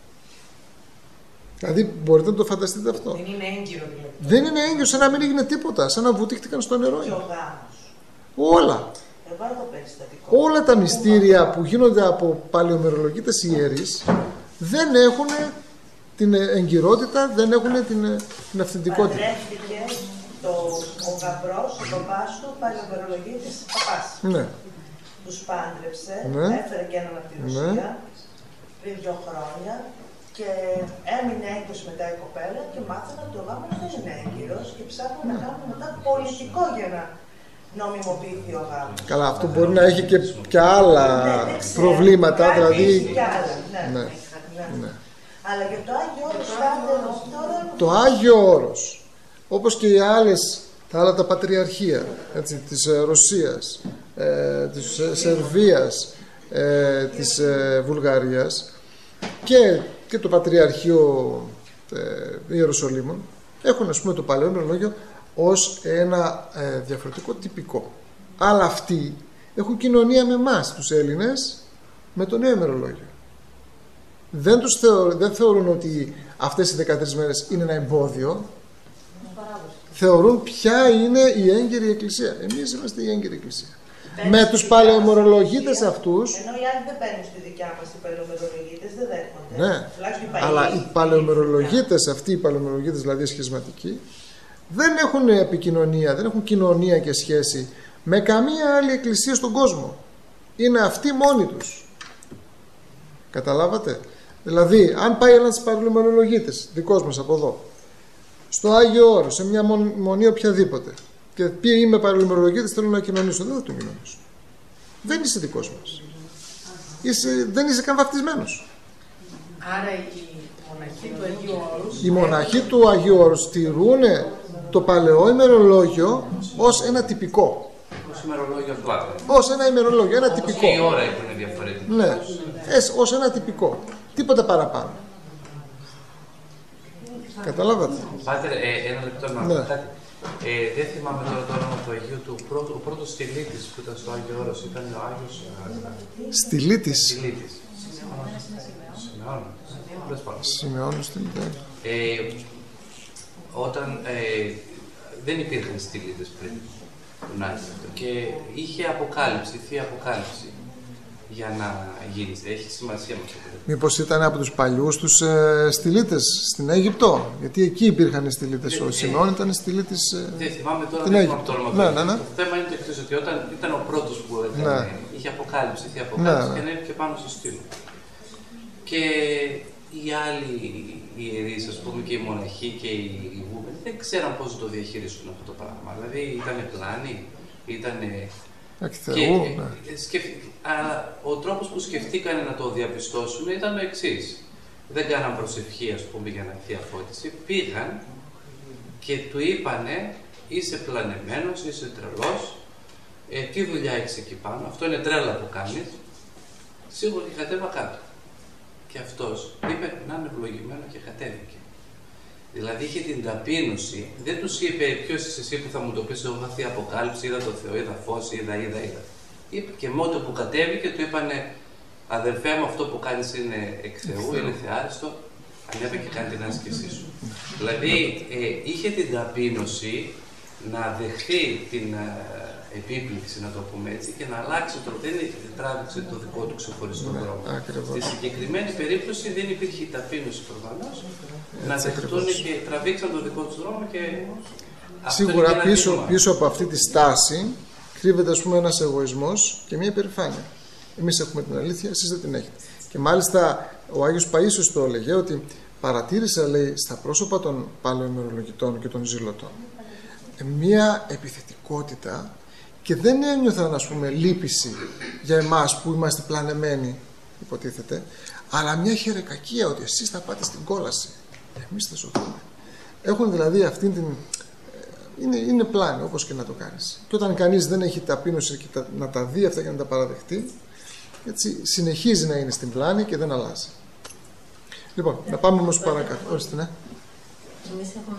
Δηλαδή μπορείτε να το φανταστείτε αυτό. Δεν είναι έγκυρο δηλαδή. Δεν είναι έγκυρο, σαν να μην έγινε τίποτα. Σαν να βουτήχτηκαν στο νερό. Και ο γάμος. Όλα. Όλα τα μυστήρια που γίνονται από παλαιομερολογίτες ιερείς δεν έχουν την εγκυρότητα, δεν έχουν την αυθεντικότητα. Παντρεύτηκε ο γαμπρός, ο παπάς του, παλαιομερολογίτης παπάς. Ναι. Τους πάντρεψε, ναι. Έφερε και έναν από τη Ρωσία, πριν 2 χρόνια, και έμεινε έγκυος μετά η κοπέλα και μάθανε ότι ο γάμος δεν είναι έγκυρος και ψάχνουν να κάνουν μετά πολιτικό για να νομιμοποιηθεί ο γάμος. Καλά, αυτό μπορεί να έχει και άλλα προβλήματα, δηλαδή. Και άλλα, ναι. Ναι. Αλλά για το Άγιο Όρος τώρα... Το Άγιο Όρος, όπως και οι τα άλλα τα πατριαρχία, έτσι, της Ρωσίας, της Σερβίας, της Βουλγαρίας και το Πατριαρχείο Ιερουσαλήμων, έχουν ας πούμε το παλαιό ημερολόγιο ως ένα διαφορετικό τυπικό. Αλλά αυτοί έχουν κοινωνία με εμάς τους Έλληνες με το νέο ημερολόγιο. Δεν θεωρούν ότι αυτές οι 13 μέρες είναι ένα εμπόδιο. Θεωρούν ποια είναι η έγκυρη εκκλησία. Εμείς είμαστε η έγκυρη εκκλησία. Με τους παλαιομερολογίτες αυτούς. Ενώ οι άλλοι δεν μπαίνουν στη δικιά μας, οι παλαιομερολογίτες δεν δέχονται. Ναι, αλλά οι παλαιομερολογίτες, αυτοί οι παλαιομερολογίτες, δηλαδή σχισματικοί, δεν έχουν επικοινωνία, δεν έχουν κοινωνία και σχέση με καμία άλλη εκκλησία στον κόσμο. Είναι αυτοί μόνοι τους. Καταλάβατε? Δηλαδή, αν πάει ένας παλαιομερολογίτης, δικός μας από εδώ, στο Άγιο Όρος, σε μια μονή οποιαδήποτε, και πει είμαι παλαιομερολογίτης, θέλω να κοινωνήσω, δεν θα τον κοινωνήσω. Δεν είσαι δικός μας. Δεν είσαι καν βαφτισμένος. Άρα η μοναχή Οι μοναχοί του Αγίου Όρους τηρούν το παλαιό ημερολόγιο ως ένα τυπικό. Ως ημερολόγιο απλά. Ως ένα ημερολόγιο, ένα τυπικό. Και η ώρα έχουν διαφορετικό. Ναι, ως ένα τυπικό. Τίποτα παραπάνω. Καταλάβατε. Πάτερ, ένα λεπτό να πω κάτι. Δεν θυμάμαι τώρα το όνομα του Αγίου του. Ο πρώτος στυλίτης που ήταν στο Άγιο Όρος ήταν ο Άγιος. Στυλίτης. Σημειώνω Στυλίτη. Όταν δεν υπήρχαν στυλίτες πριν τον Άγιο και είχε αποκάλυψη, θεία αποκάλυψη για να γίνει. Έχει σημασία μας. Μήπως ήταν από τους παλιούς τους στυλίτες στην Αίγυπτο, γιατί εκεί υπήρχαν οι στυλίτες. Ο Σιμεών ήταν στυλίτης δεν θυμάμαι τώρα, στην Αίγυπτο. Το θέμα είναι το εξής, ότι όταν ήταν ο πρώτος που είχε αποκάλυψη, θεία αποκάλυψη και ανέβηκε πάνω στο στήλο. Και οι άλλοι ιερείς, ας πούμε, και οι μοναχοί και οι βούμενοι δεν ξέραν πώς το διαχειρίσουν αυτό το πράγμα. Δηλαδή ήταν πλάνοι, ήταν. Αλλά ο τρόπος που σκεφτήκανε να το διαπιστώσουν ήταν ο εξής. Δεν κάναν προσευχή, ας πούμε, για να έρθει αφώτιση. Πήγαν και του είπανε, είσαι πλανεμένος, είσαι τρελός, τι δουλειά έχεις εκεί πάνω, αυτό είναι τρέλα που κάνεις, σίγουρα και κατέβα κάτω. Και αυτός είπε να είναι ευλογημένο και κατέβηκε. Δηλαδή είχε την ταπείνωση, δεν τους είπε ποιος είσαι εσύ που θα μου το πεις, εγώ θα θεία αποκάλυψη, είδα το Θεό, είδα φως, είδα. Είπε και μόνο που κατέβηκε του είπανε, αδερφέ μου, αυτό που κάνεις είναι εκ Θεού, είναι θεάριστο, ανέβε και κάνει την άσκησή σου. Δηλαδή είχε την ταπείνωση να δεχθεί την επίπληξη, να το πούμε έτσι, και να αλλάξει το δεν τράβηξε το δικό του ξεχωριστό δρόμο. Στη συγκεκριμένη περίπτωση δεν υπήρχε η ταπείνωση προφανώς να δεχτούν και τραβήξαν το δικό του δρόμο και. Σίγουρα πίσω από αυτή τη στάση κρύβεται, ας πούμε, ένας εγωισμός και μια υπερηφάνεια. Εμείς έχουμε την αλήθεια, εσείς δεν την έχετε. Και μάλιστα ο Άγιος Παΐσιος το έλεγε ότι παρατήρησα, λέει, στα πρόσωπα των παλαιομερολογητών και των ζηλωτών μια επιθετικότητα και δεν ένιωθαν, ας πούμε, λύπηση για εμάς που είμαστε πλανεμένοι, υποτίθεται, αλλά μια χερεκακία ότι εσείς θα πάτε στην κόλαση, εμείς θα σωθούμε. Έχουν δηλαδή αυτήν την. Είναι πλάνη, όπως και να το κάνεις. Και όταν κανείς δεν έχει ταπείνωση και να τα δει αυτά και να τα παραδεχτεί, έτσι συνεχίζει να είναι στην πλάνη και δεν αλλάζει. Λοιπόν, να πάμε όμως παρακάτω. Ορίστε, ναι. Εμείς έχουμε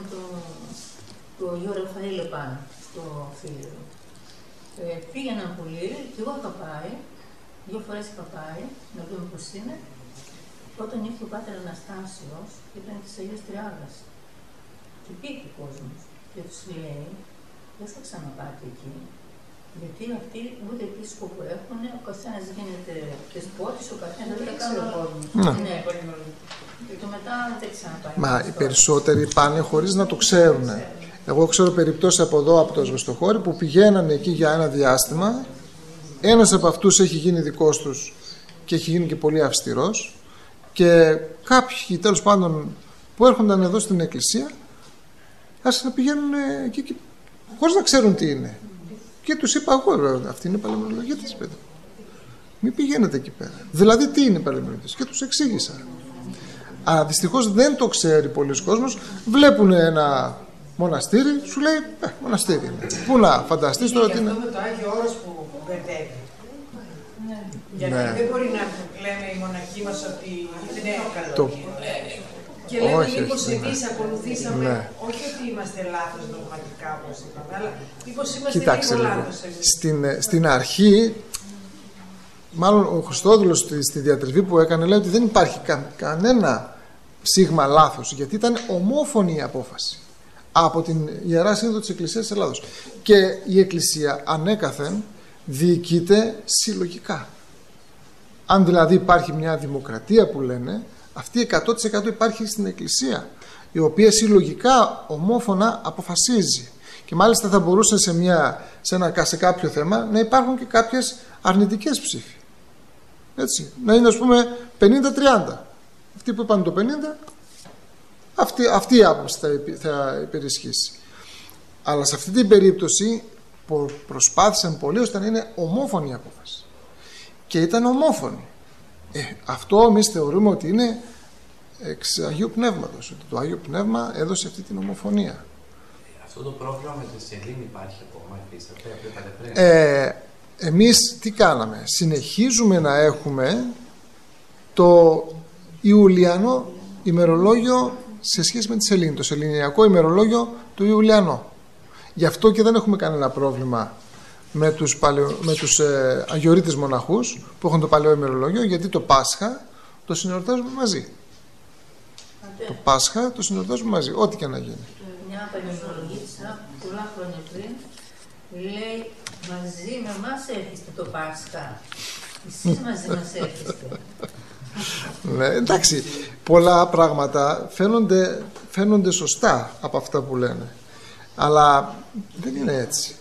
το Αγίο Ραφαήλ πάνω στο φίλιο. Πήγαιναν πολύ και εγώ είχα πάει, 2 φορές είχα πάει, να δούμε πώς είναι. Όταν ήρθε ο Πάτερ Αναστάσιος, ήταν της Αγίας Τριάδας. Και πήγε ο κόσμος και τους λέει, δεν θα ξαναπάτε εκεί. Γιατί αυτοί ούτε επίσκοπο έχουν, ο καθένας γίνεται δεσπότης, ο καθένας δεν κάνει ο κόσμος. Ναι. Και το μετά δεν ξαναπάει. Μα οι περισσότεροι πάνε χωρίς να το ξέρουν. Εγώ ξέρω περιπτώσεις από εδώ, από το Σβεστοχώρι, που πηγαίνανε εκεί για ένα διάστημα. Ένας από αυτούς έχει γίνει δικός τους και έχει γίνει και πολύ αυστηρός. Και κάποιοι, τέλος πάντων, που έρχονταν εδώ στην εκκλησία, άρχισαν να πηγαίνουν εκεί και χωρίς να ξέρουν τι είναι. Και τους είπα εγώ, αυτή είναι παλαιμερολογίτης, παιδί. Μην πηγαίνετε εκεί πέρα. Δηλαδή, τι είναι παλαιμερολογίτης? Και τους εξήγησα. Αλλά δυστυχώς δεν το ξέρει πολλοί κόσμος. Βλέπουν ένα μοναστήρι, σου λέει μοναστήρι είναι. Πού να φανταστείς τώρα τι είναι. Είναι αυτό με το Άγιο Όρος που μπερδεύει. Γιατί δεν μπορεί να λέμε οι μοναχοί μας ότι δεν είναι καλό. Και λέμε μήπως εμείς ακολουθήσαμε, όχι ότι είμαστε λάθος δογματικά όπως είπαμε, αλλά μήπως είμαστε λίγο λάθος. Στην αρχή, μάλλον ο Χριστόδουλος στη διατριβή που έκανε, λέει ότι δεν υπάρχει κανένα ψήγμα λάθος, γιατί ήταν ομόφωνη η απόφαση από την Ιερά Σύνοδο της Εκκλησίας της Ελλάδος. Και η Εκκλησία ανέκαθεν διοικείται συλλογικά. Αν δηλαδή υπάρχει μια δημοκρατία που λένε, αυτή 100% υπάρχει στην Εκκλησία, η οποία συλλογικά ομόφωνα αποφασίζει. Και μάλιστα θα μπορούσε σε κάποιο θέμα να υπάρχουν και κάποιες αρνητικές ψήφοι. Έτσι, να είναι, ας πούμε, 50-30. Αυτοί που είπαν το 50, αυτή η άποψη θα υπερισχύσει. Αλλά σε αυτή την περίπτωση προσπάθησαν πολύ ώστε να είναι ομόφωνη η απόφαση. Και ήταν ομόφωνη. Αυτό εμείς θεωρούμε ότι είναι εξ Αγίου Πνεύματος, ότι το Άγιο Πνεύμα έδωσε αυτή την ομοφωνία. Αυτό το πρόβλημα με τη σελήνη υπάρχει ακόμα, επίσης, εμείς τι κάναμε? Συνεχίζουμε να έχουμε το Ιουλιανό ημερολόγιο σε σχέση με τη σελήνη, το σεληνιακό ημερολόγιο του Ιουλιανό. Γι' αυτό και δεν έχουμε κανένα πρόβλημα με τους αγιορείτες μοναχούς που έχουν το παλαιό ημερολόγιο, γιατί το Πάσχα το συνεορτάζουμε μαζί. Το Πάσχα το συνεορτάζουμε μαζί, ό,τι και να γίνει. Μια παλαιομυρολογίτσα πολλά χρόνια πριν λέει, μαζί με εμάς έρχεστε το Πάσχα. Εσείς μαζί μας έρχεστε. Ναι, εντάξει, πολλά πράγματα φαίνονται σωστά από αυτά που λένε, αλλά δεν είναι έτσι.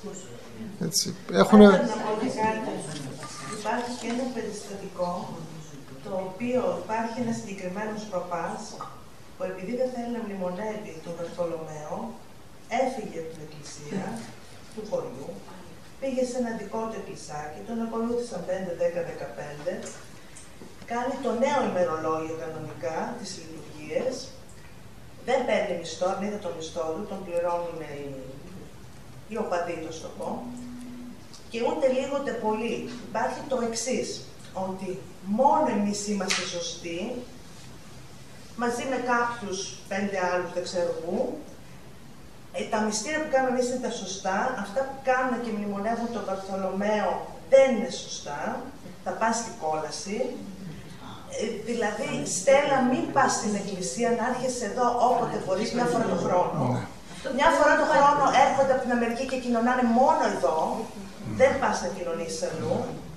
Υπάρχει και ένα περιστατικό, το οποίο υπάρχει ένα συγκεκριμένο προπάς που επειδή δεν θέλει να μνημονεύει τον Βαρθολομαίο, έφυγε από την εκκλησία του χωριού, πήγε σε ένα δικό του εκκλησάκι, τον ακολούθησαν 5, 10, 15, κάνει το νέο ημερολόγιο κανονικά, τις λειτουργίες, δεν παίρνει μισθό, αν είδε το μισθό του, τον πληρώνουν οι οπαδοί, το στο πω, και ούτε λίγο ούτε πολύ. Υπάρχει το εξής, ότι μόνο εμείς είμαστε σωστοί, μαζί με κάποιους 5 άλλους δεν ξέρω πού, τα μυστήρια που κάνουμε εμείς είναι τα σωστά, αυτά που κάνουν και μνημονεύουν τον Βαρθολομαίο δεν είναι σωστά, θα πας στην κόλαση. Δηλαδή, Στέλλα, μην πας στην εκκλησία, να έρχεσαι εδώ όποτε μπορείς, μια φορά το χρόνο. Μια φορά το χρόνο έρχονται από την Αμερική και κοινωνάνε μόνο εδώ, δεν πας να κοινωνήσεις αλλού.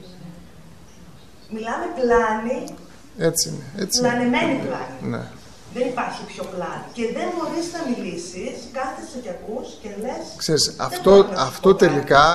Μιλάμε πλάνη, έτσι είναι. πλανεμένη πλάνη. Ναι. Δεν υπάρχει πιο πλάνη. Και δεν μπορείς να μιλήσεις, κάθεσαι και ακούς και λες... Ξέρεις, αυτό τελικά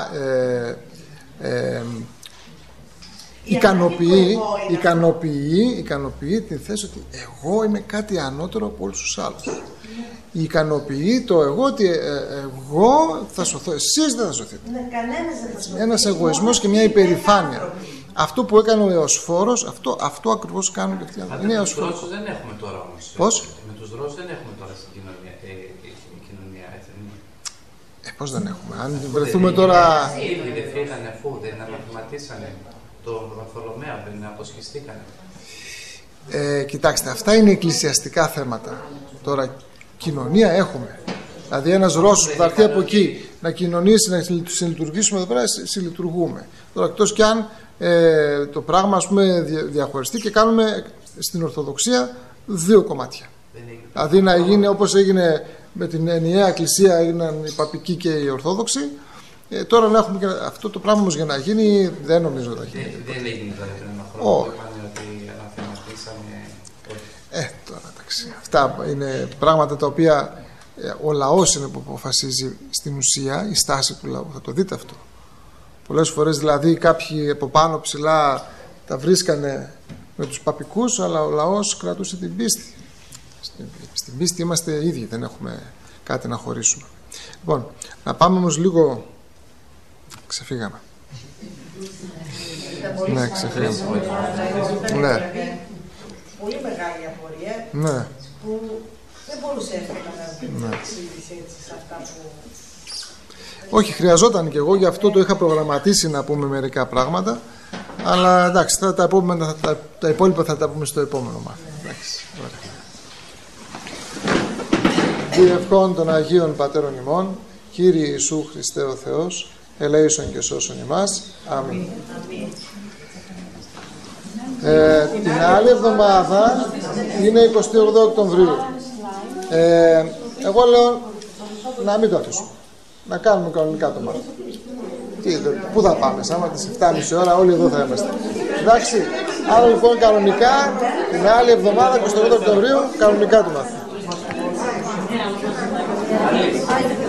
ικανοποιεί την θέση ότι εγώ είμαι κάτι ανώτερο από όλους τους άλλους. Ικανοποιεί το εγώ ότι εγώ θα σωθώ, εσείς δεν θα σωθείτε. Ναι, κανένας δεν θα σωθεί. Ένας εγωισμός και μια υπερηφάνεια. Αυτό που έκανε ο Εωσφόρος, αυτό ακριβώς κάνουν και αυτοί. Με τους Ρώσους δεν έχουμε τώρα όμως. Πώς? Με τους Ρώσους δεν έχουμε τώρα στην κοινωνία, έτσι. Πώς δεν έχουμε? Αν βρεθούμε τώρα... Ήδη δεν φύγανε αφού δεν αναθεματίσανε τον Βαρθολομαίο, δεν αποσχιστήκανε. Κοιτάξτε, αυτά είναι εκκλησιαστικά θέματα. Τώρα κοινωνία έχουμε. Δηλαδή ένας Ρώσος που θα έρθει από εκεί να κοινωνήσει, να συλλειτουργήσουμε εδώ πέρα, συλλειτουργούμε. Τώρα εκτός κι αν το πράγμα ας πούμε διαχωριστεί και κάνουμε στην Ορθοδοξία 2 κομμάτια. Δηλαδή να γίνει όπως έγινε με την ενιαία εκκλησία, έγιναν οι παπικοί και οι Ορθόδοξοι. Τώρα να έχουμε και αυτό το πράγμα όμως για να γίνει, δεν νομίζω ότι θα γίνει. Δεν έγινε δηλαδή πριν ένα χρόνο που είπαν ότι αναθεματίσανε. Τώρα εντάξει. Αυτά είναι πράγματα τα οποία ο λαός είναι που αποφασίζει στην ουσία η στάση του λαού. Θα το δείτε αυτό. Πολλές φορές δηλαδή κάποιοι από πάνω ψηλά τα βρίσκανε με τους παπικούς, αλλά ο λαός κρατούσε την πίστη. Στην πίστη είμαστε ίδιοι, δεν έχουμε κάτι να χωρίσουμε. Λοιπόν, να πάμε όμως λίγο... Ξεφύγαμε. Ναι, ξεφύγαμε. Ναι. Πολύ μεγάλη απορία, ναι. Που δεν μπορούσε εύκολα να εξηγήσει έτσι σε αυτά που... Όχι, χρειαζόταν και εγώ, γι' αυτό το είχα προγραμματίσει να πούμε μερικά πράγματα, αλλά εντάξει, τα υπόλοιπα θα τα πούμε στο επόμενο μάθημα. Εντάξει, ωραία. Διευχών των Αγίων Πατέρων ημών, Κύριε Ιησού Χριστέ ο Θεός, ελέησον και σώσον ημάς. Αμήν. Την άλλη εβδομάδα είναι 28 Οκτωβρίου. Εγώ λέω να μην το αφήσουμε. Να κάνουμε κανονικά το μάθημα. Πού θα πάμε, άμα τις 7.30 ώρα όλοι εδώ θα είμαστε. Εντάξει, άρα λοιπόν κανονικά την άλλη εβδομάδα 28 Οκτωβρίου κανονικά το μάθημα.